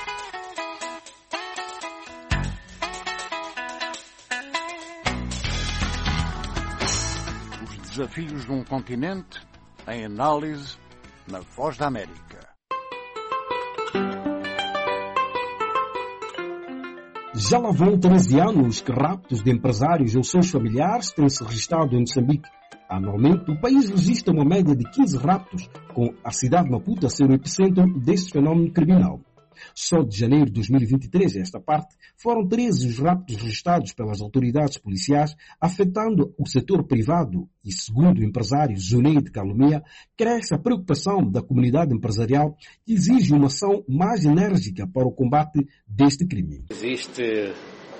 Os desafios de um continente em análise na Voz da América. Já lá vão treze anos que raptos de empresários ou seus familiares têm se registrado em Moçambique. Anualmente, o país registra uma média de quinze raptos, com a cidade de Maputo a ser o epicentro deste fenómeno criminal. Só de janeiro de dois mil e vinte e três, a esta parte, foram treze os raptos registrados pelas autoridades policiais, afetando o setor privado e, segundo o empresário Zuneide Calumia, cresce a preocupação da comunidade empresarial que exige uma ação mais enérgica para o combate deste crime. Existe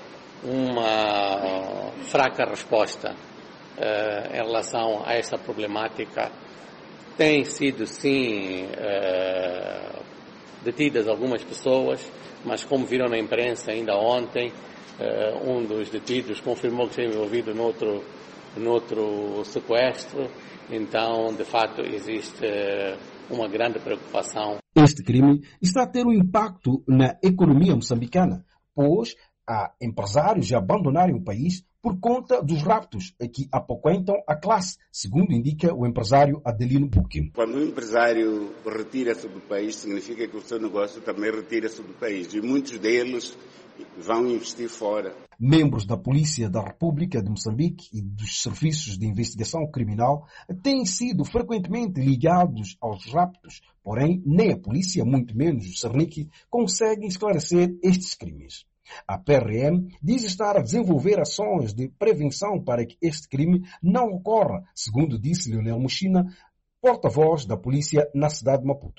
uma fraca resposta uh, em relação a esta problemática. Tem sido, sim, uh, detidas algumas pessoas, mas como viram na imprensa ainda ontem, uh, um dos detidos confirmou que esteve envolvido noutro, noutro sequestro. Então, de fato, existe uh, uma grande preocupação. Este crime está a ter um impacto na economia moçambicana, pois há empresários a abandonarem o país por conta dos raptos que apoquentam a classe, segundo indica o empresário Adelino Buquim. Quando um empresário retira-se do país, significa que o seu negócio também retira-se do país. E muitos deles vão investir fora. Membros da Polícia da República de Moçambique e dos Serviços de Investigação Criminal têm sido frequentemente ligados aos raptos, porém nem a polícia, muito menos o Cernic, conseguem esclarecer estes crimes. A P R M diz estar a desenvolver ações de prevenção para que este crime não ocorra, segundo disse Leonel Muxina, porta-voz da polícia na cidade de Maputo.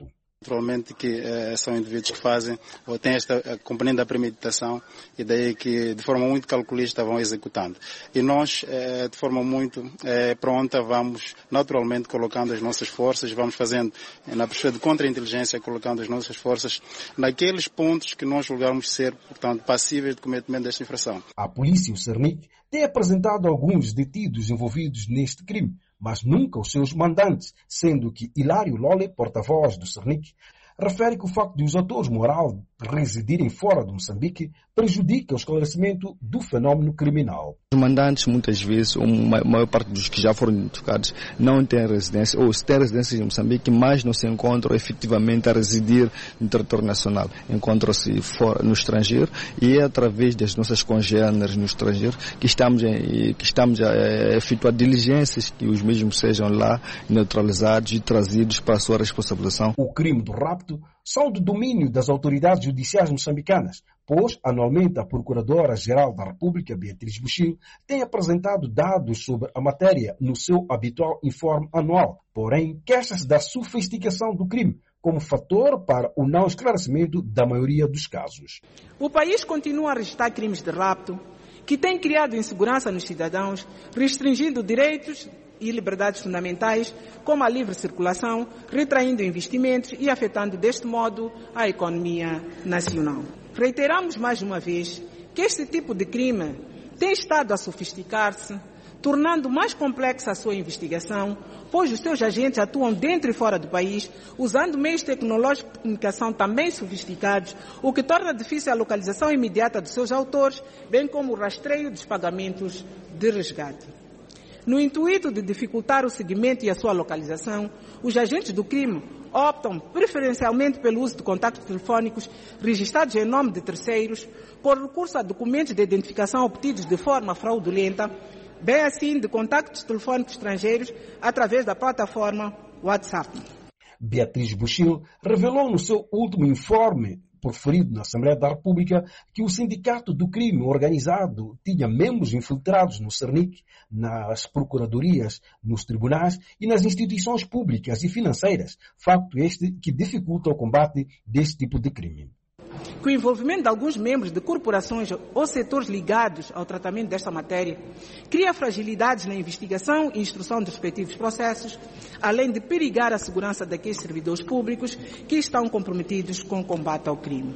Naturalmente que eh, são indivíduos que fazem ou têm esta componente da premeditação e daí que de forma muito calculista vão executando. E nós, eh, de forma muito eh, pronta, vamos naturalmente colocando as nossas forças, vamos fazendo na postura de contra-inteligência, colocando as nossas forças naqueles pontos que nós julgamos ser, portanto, passíveis de cometimento desta infração. A polícia e o Cernic têm apresentado alguns detidos envolvidos neste crime, mas nunca os seus mandantes, sendo que Hilário Lole, porta-voz do Cernic, refere que o facto de os atores morais residirem fora de Moçambique prejudica o esclarecimento do fenómeno criminal. Os mandantes, muitas vezes, ou a maior parte dos que já foram identificados, não têm residência, ou se têm residência em Moçambique, mas não se encontram efetivamente a residir no território nacional. Encontram-se no estrangeiro e é através das nossas congêneres no estrangeiro que estamos, em, que estamos a, a efetuar diligências que os mesmos sejam lá neutralizados e trazidos para a sua responsabilização. O crime do rapto são do domínio das autoridades judiciais moçambicanas, pois, anualmente, a Procuradora-Geral da República, Beatriz Buchil, tem apresentado dados sobre a matéria no seu habitual informe anual. Porém, queixa-se da sofisticação do crime como fator para o não esclarecimento da maioria dos casos. O país continua a registrar crimes de rapto, que têm criado insegurança nos cidadãos, restringindo direitos e liberdades fundamentais, como a livre circulação, retraindo investimentos e afetando deste modo a economia nacional. Reiteramos mais uma vez que este tipo de crime tem estado a sofisticar-se, tornando mais complexa a sua investigação, pois os seus agentes atuam dentro e fora do país, usando meios tecnológicos de comunicação também sofisticados, o que torna difícil a localização imediata dos seus autores, bem como o rastreio dos pagamentos de resgate. No intuito de dificultar o seguimento e a sua localização, os agentes do crime optam preferencialmente pelo uso de contactos telefónicos registrados em nome de terceiros, por recurso a documentos de identificação obtidos de forma fraudulenta, bem assim de contactos telefónicos estrangeiros através da plataforma WhatsApp. Beatriz Buchil revelou no seu último informe proferido na Assembleia da República que o Sindicato do Crime Organizado tinha membros infiltrados no Cernic, nas procuradorias, nos tribunais e nas instituições públicas e financeiras, facto este que dificulta o combate deste tipo de crime. Com o envolvimento de alguns membros de corporações ou setores ligados ao tratamento desta matéria, cria fragilidades na investigação e instrução dos respectivos processos, além de perigar a segurança daqueles servidores públicos que estão comprometidos com o combate ao crime.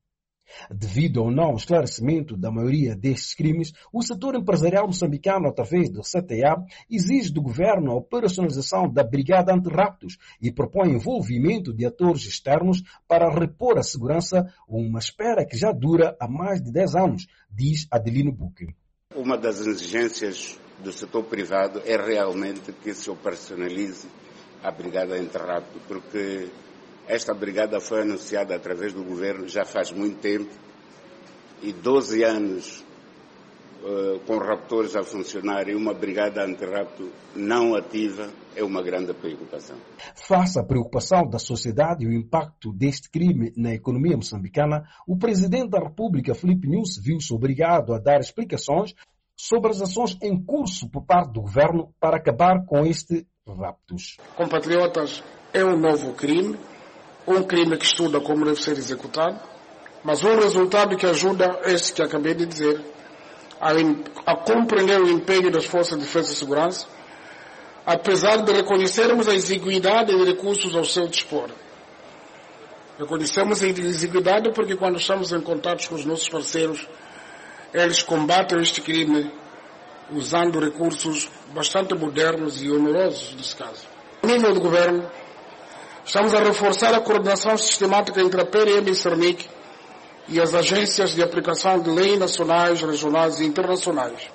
Devido ao não esclarecimento da maioria destes crimes, o setor empresarial moçambicano, através do C T A, exige do governo a operacionalização da Brigada Antirraptos e propõe envolvimento de atores externos para repor a segurança, uma espera que já dura há mais de dez anos, diz Adelino Buque. Uma das exigências do setor privado é realmente que se operacionalize a Brigada Antirrapto, porque esta brigada foi anunciada através do governo já faz muito tempo e doze anos uh, com raptores a funcionar e uma brigada antirrapto não ativa é uma grande preocupação. Face à preocupação da sociedade e o impacto deste crime na economia moçambicana, o presidente da República, Filipe Nyusi, viu-se obrigado a dar explicações sobre as ações em curso por parte do governo para acabar com este raptos. Compatriotas, é um novo crime. Um crime que estuda como deve ser executado, mas um resultado que ajuda este que acabei de dizer, a, a compreender o empenho das Forças de Defesa e Segurança, apesar de reconhecermos a exiguidade de recursos ao seu dispor. Reconhecemos a exiguidade porque quando estamos em contato com os nossos parceiros, eles combatem este crime usando recursos bastante modernos e onerosos nesse caso. No nível do governo, estamos a reforçar a coordenação sistemática entre a P R M e Cernic e as agências de aplicação de leis nacionais, regionais e internacionais.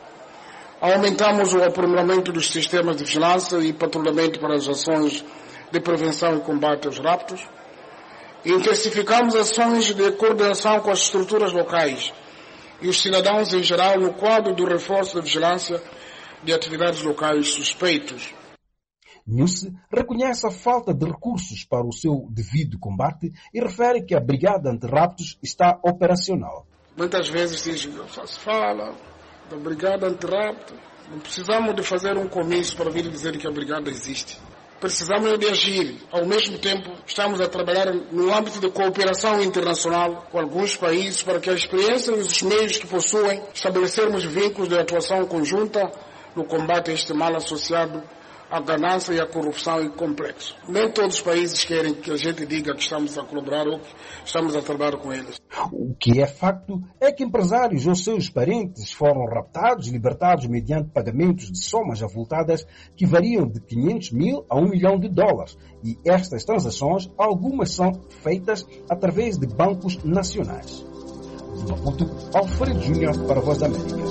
Aumentamos o aprimoramento dos sistemas de vigilância e patrulhamento para as ações de prevenção e combate aos raptos. Intensificamos ações de coordenação com as estruturas locais e os cidadãos em geral no quadro do reforço da vigilância de atividades locais suspeitos. Nyusi reconhece a falta de recursos para o seu devido combate e refere que a Brigada Antirraptos está operacional. Muitas vezes se fala da Brigada Antirrapto, não precisamos de fazer um comício para vir dizer que a Brigada existe. precisamos de agir. Ao mesmo tempo, estamos a trabalhar no âmbito de cooperação internacional com alguns países para que a experiência e os meios que possuem estabelecermos vínculos de atuação conjunta no combate a este mal associado à ganância e à corrupção e complexo. Nem todos os países querem que a gente diga que estamos a colaborar ou que estamos a trabalhar com eles. O que é facto é que empresários ou seus parentes foram raptados e libertados mediante pagamentos de somas avultadas que variam de quinhentos mil a um milhão de dólares. E estas transações, algumas são feitas através de bancos nacionais. De Maputo, Alfredo Júnior para a Voz da América.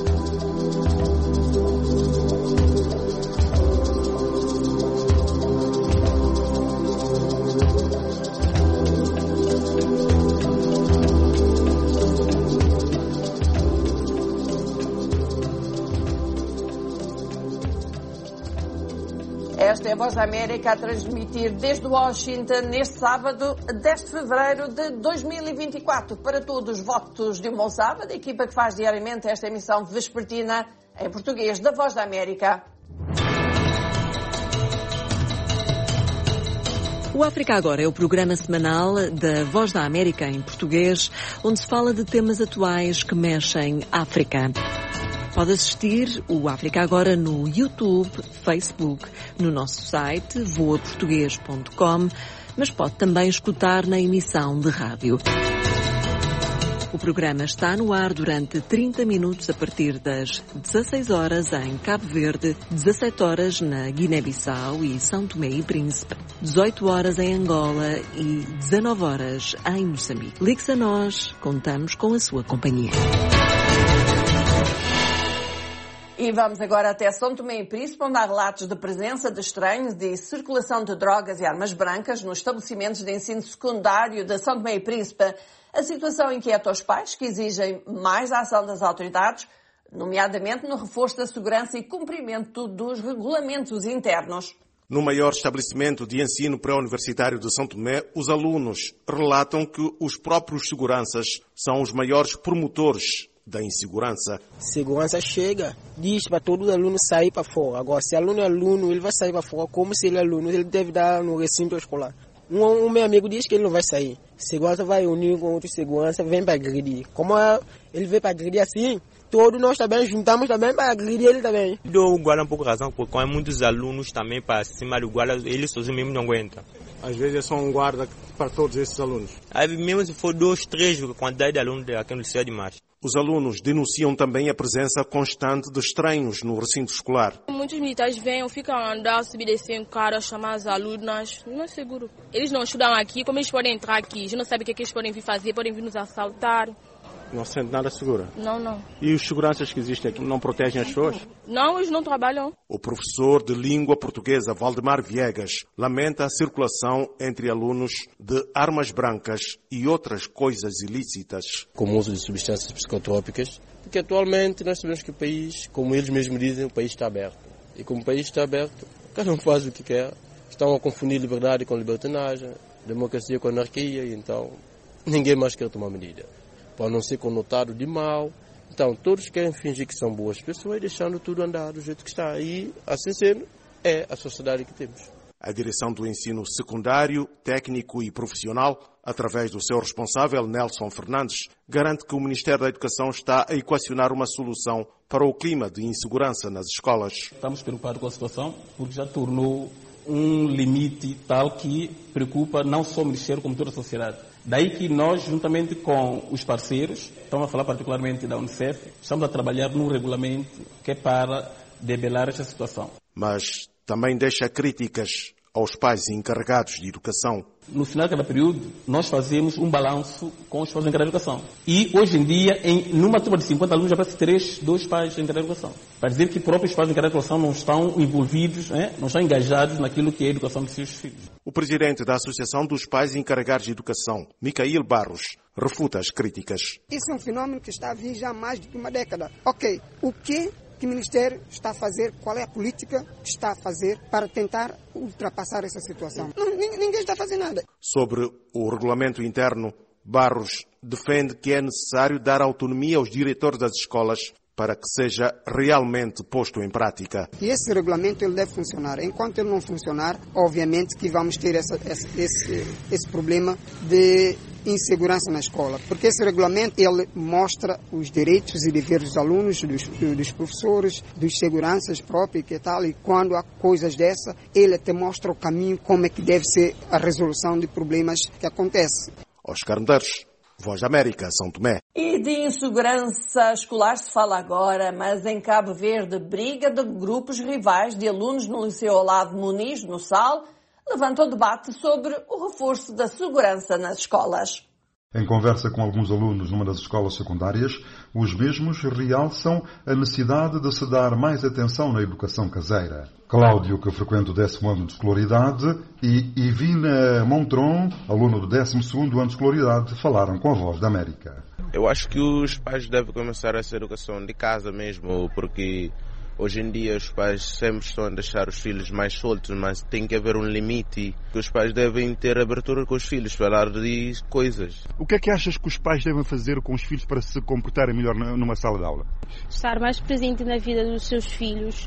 Esta é a Voz da América a transmitir desde Washington neste sábado, dez de fevereiro de dois mil e vinte e quatro. Para todos, votos de um bom sábado. A equipa que faz diariamente esta emissão vespertina em português da Voz da América. O África Agora é o programa semanal da Voz da América em português, onde se fala de temas atuais que mexem África. Pode assistir o África Agora no YouTube, Facebook, no nosso site voa português ponto com, mas pode também escutar na emissão de rádio. O programa está no ar durante trinta minutos a partir das dezasseis horas em Cabo Verde, dezassete horas na Guiné-Bissau e São Tomé e Príncipe, dezoito horas em Angola e dezanove horas em Moçambique. Ligue-se a nós, contamos com a sua companhia. E vamos agora até São Tomé e Príncipe, onde há relatos de presença de estranhos e circulação de drogas e armas brancas nos estabelecimentos de ensino secundário de São Tomé e Príncipe. A situação inquieta os pais, que exigem mais ação das autoridades, nomeadamente no reforço da segurança e cumprimento dos regulamentos internos. No maior estabelecimento de ensino pré-universitário de São Tomé, os alunos relatam que os próprios seguranças são os maiores promotores da insegurança. Segurança chega, diz para todo aluno sair para fora. Agora, se aluno é aluno, ele vai sair para fora. Como se ele é aluno, ele deve dar no recinto escolar. Um, um meu amigo diz que ele não vai sair. Segurança vai unir com outro segurança, vem para agredir. Como é, ele vem para agredir assim, todos nós também juntamos também para agredir ele também. Dou o guarda um pouco razão, porque quando muitos alunos também para cima do guarda, ele sozinho mesmo não aguenta. Às vezes é só um guarda para todos esses alunos. Aí mesmo se for dois, três, a quantidade de alunos aqui no liceu é demais. Os alunos denunciam também a presença constante de estranhos no recinto escolar. Muitos militares vêm, ficam a andar, subir e descer em cara, chamar as alunas. Não é seguro. Eles não estudam aqui, como eles podem entrar aqui? Eles não sabem o que, é que eles podem vir fazer, podem vir nos assaltar. Não se sente nada segura? Não, não. E os seguranças que existem aqui não protegem as pessoas? Não, eles não trabalham. O professor de língua portuguesa, Valdemar Viegas, lamenta a circulação entre alunos de armas brancas e outras coisas ilícitas. Como o uso de substâncias psicotrópicas, porque atualmente nós sabemos que o país, como eles mesmos dizem, o país está aberto. E como o país está aberto, cada um faz o que quer. Estão a confundir liberdade com libertinagem, democracia com anarquia, e então ninguém mais quer tomar medida. Para não ser conotado de mal. Então, todos querem fingir que são boas pessoas, deixando tudo andar do jeito que está. E, assim sendo, é a sociedade que temos. A direção do ensino secundário, técnico e profissional, através do seu responsável, Nelson Fernandes, garante que o Ministério da Educação está a equacionar uma solução para o clima de insegurança nas escolas. Estamos preocupados com a situação, porque já tornou um limite tal que preocupa não só o Ministério, como toda a sociedade. Daí que nós, juntamente com os parceiros, estamos a falar particularmente da Unicef, estamos a trabalhar num regulamento que é para debelar esta situação. Mas também deixa críticas aos pais encarregados de educação. No final de cada período, nós fazemos um balanço com os pais encarregados de educação. E, hoje em dia, em, numa turma de cinquenta alunos, já aparece três, dois pais encarregados de educação. Para dizer que próprios pais encarregados de educação não estão envolvidos, né, não estão engajados naquilo que é a educação dos seus filhos. O presidente da Associação dos Pais Encarregados de Educação, Micael Barros, refuta as críticas. Isso é um fenômeno que está a vir já há mais de uma década. Ok, o que que o Ministério está a fazer, qual é a política que está a fazer para tentar ultrapassar essa situação? Não, ninguém está a fazer nada. Sobre o regulamento interno, Barros defende que é necessário dar autonomia aos diretores das escolas para que seja realmente posto em prática. E esse regulamento ele deve funcionar. Enquanto ele não funcionar, obviamente que vamos ter essa, esse, esse problema de insegurança na escola, porque esse regulamento ele mostra os direitos e deveres dos alunos, dos, dos professores, dos seguranças próprios e tal, e quando há coisas dessa, ele até mostra o caminho como é que deve ser a resolução de problemas que acontecem. Oscar Medeiros, Voz da América, São Tomé. E de insegurança escolar se fala agora, mas em Cabo Verde, briga de grupos rivais de alunos no Liceu Olavo Muniz, no Sal, levanta o debate sobre o reforço da segurança nas escolas. Em conversa com alguns alunos numa das escolas secundárias, os mesmos realçam a necessidade de se dar mais atenção na educação caseira. Cláudio, que frequenta o décimo ano de escolaridade, e Ivina Montron, aluno do décimo segundo ano de escolaridade, falaram com a Voz da América. Eu acho que os pais devem começar essa educação de casa mesmo, porque hoje em dia os pais sempre estão a deixar os filhos mais soltos, mas tem que haver um limite, que os pais devem ter abertura com os filhos, falar de coisas. O que é que achas que os pais devem fazer com os filhos para se comportarem melhor numa sala de aula? Estar mais presente na vida dos seus filhos,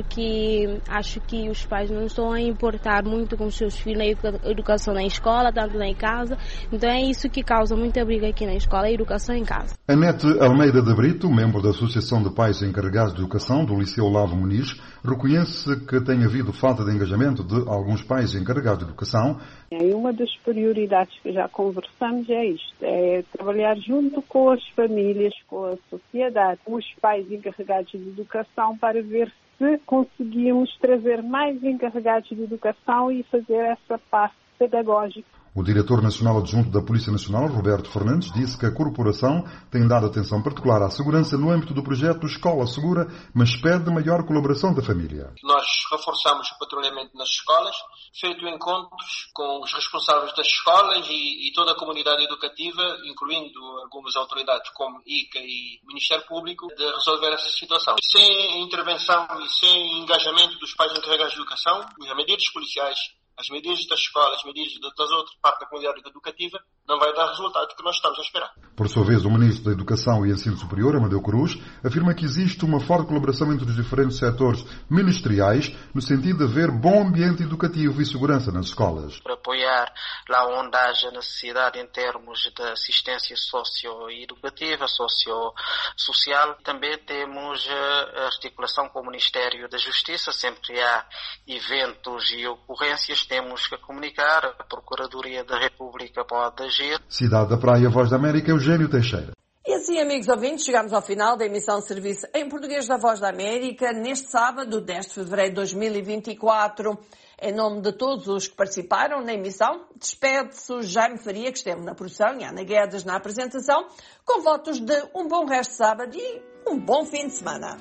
porque acho que os pais não estão a importar muito com os seus filhos na educação na escola, tanto na casa, então é isso que causa muita briga aqui na escola, a educação em casa. Anete Almeida de Brito, membro da Associação de Pais Encarregados de Educação do Liceu Olavo Muniz, reconhece que tem havido falta de engajamento de alguns pais encarregados de educação. E uma das prioridades que já conversamos é isto, é trabalhar junto com as famílias, com a sociedade, com os pais encarregados de educação para ver se conseguimos trazer mais encarregados de educação e fazer essa parte pedagógica. O diretor nacional adjunto da Polícia Nacional, Roberto Fernandes, disse que a corporação tem dado atenção particular à segurança no âmbito do projeto Escola Segura, mas pede maior colaboração da família. Nós reforçamos o patrulhamento nas escolas, feito encontros com os responsáveis das escolas e, e toda a comunidade educativa, incluindo algumas autoridades como I C A e Ministério Público, de resolver essa situação. Sem intervenção e sem engajamento dos pais encarregados de educação, as medidas policiais, as medidas das escolas, as medidas das outras partes da comunidade educativa, não vai dar resultado que nós estamos a esperar. Por sua vez, o Ministro da Educação e Ensino Superior, Amadeu Cruz, afirma que existe uma forte colaboração entre os diferentes setores ministeriais no sentido de haver bom ambiente educativo e segurança nas escolas. Para apoiar lá onde haja necessidade em termos de assistência socio-educativa, socio-social, também temos a articulação com o Ministério da Justiça, sempre que há eventos e ocorrências, temos que comunicar, a Procuradoria da República pode agir. Cidade da Praia, Voz da América, Eugênio Teixeira. E assim, amigos ouvintes, chegamos ao final da emissão de serviço em português da Voz da América, neste sábado, dez de fevereiro de dois mil e vinte e quatro. Em nome de todos os que participaram na emissão, despede-se o Jaime Faria, que esteve na produção, e Ana Guedes na apresentação, com votos de um bom resto de sábado e um bom fim de semana.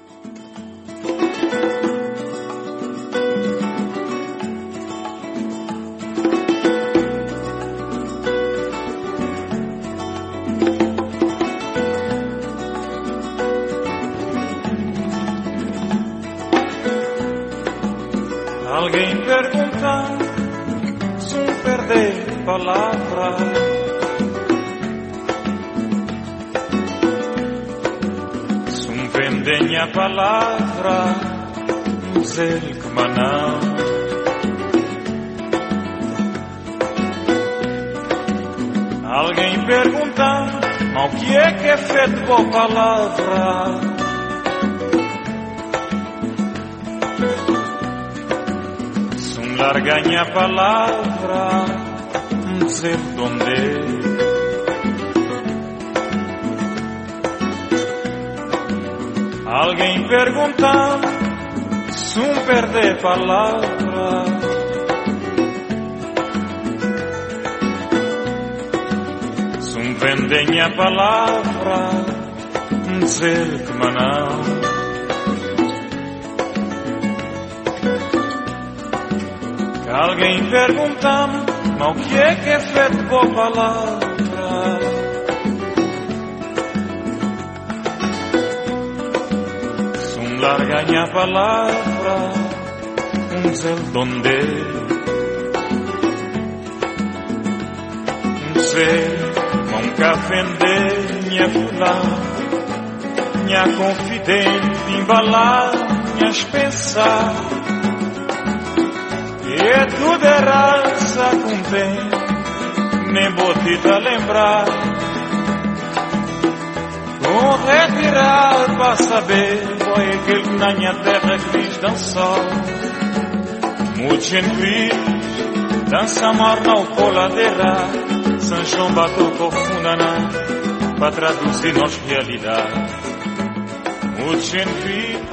Alguém pergunta se um perder palavra, se um vendem a palavra, dizer que não. Alguém pergunta, mas o que é que é feito com a palavra? Larga a palavra, dizer donde. Alguém pergunta se um perde palavra, se um vendem a palavra, dizer que não. Alguém pergunta-me, mas o que é que é feito com a palavra? Se um larga a palavra, um dizer donde, um dizer, um café de minha fulana, minha confidente embalar, minhas pensar. E tudo é raça com bem, nem botita lembrar. Com retirar para saber, foi aquele que na minha terra quis dançar. Muito gente dança morna ou coladeira, São João bateu com funana, para traduzir nossa realidade. Muito gente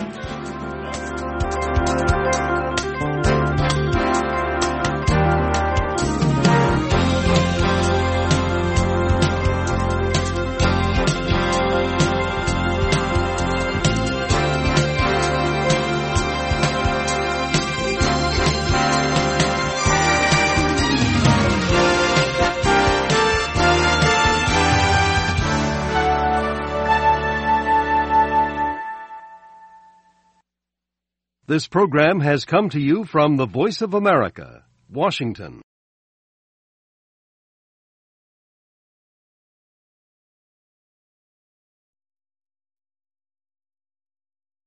This program has come to you from the Voice of America, Washington.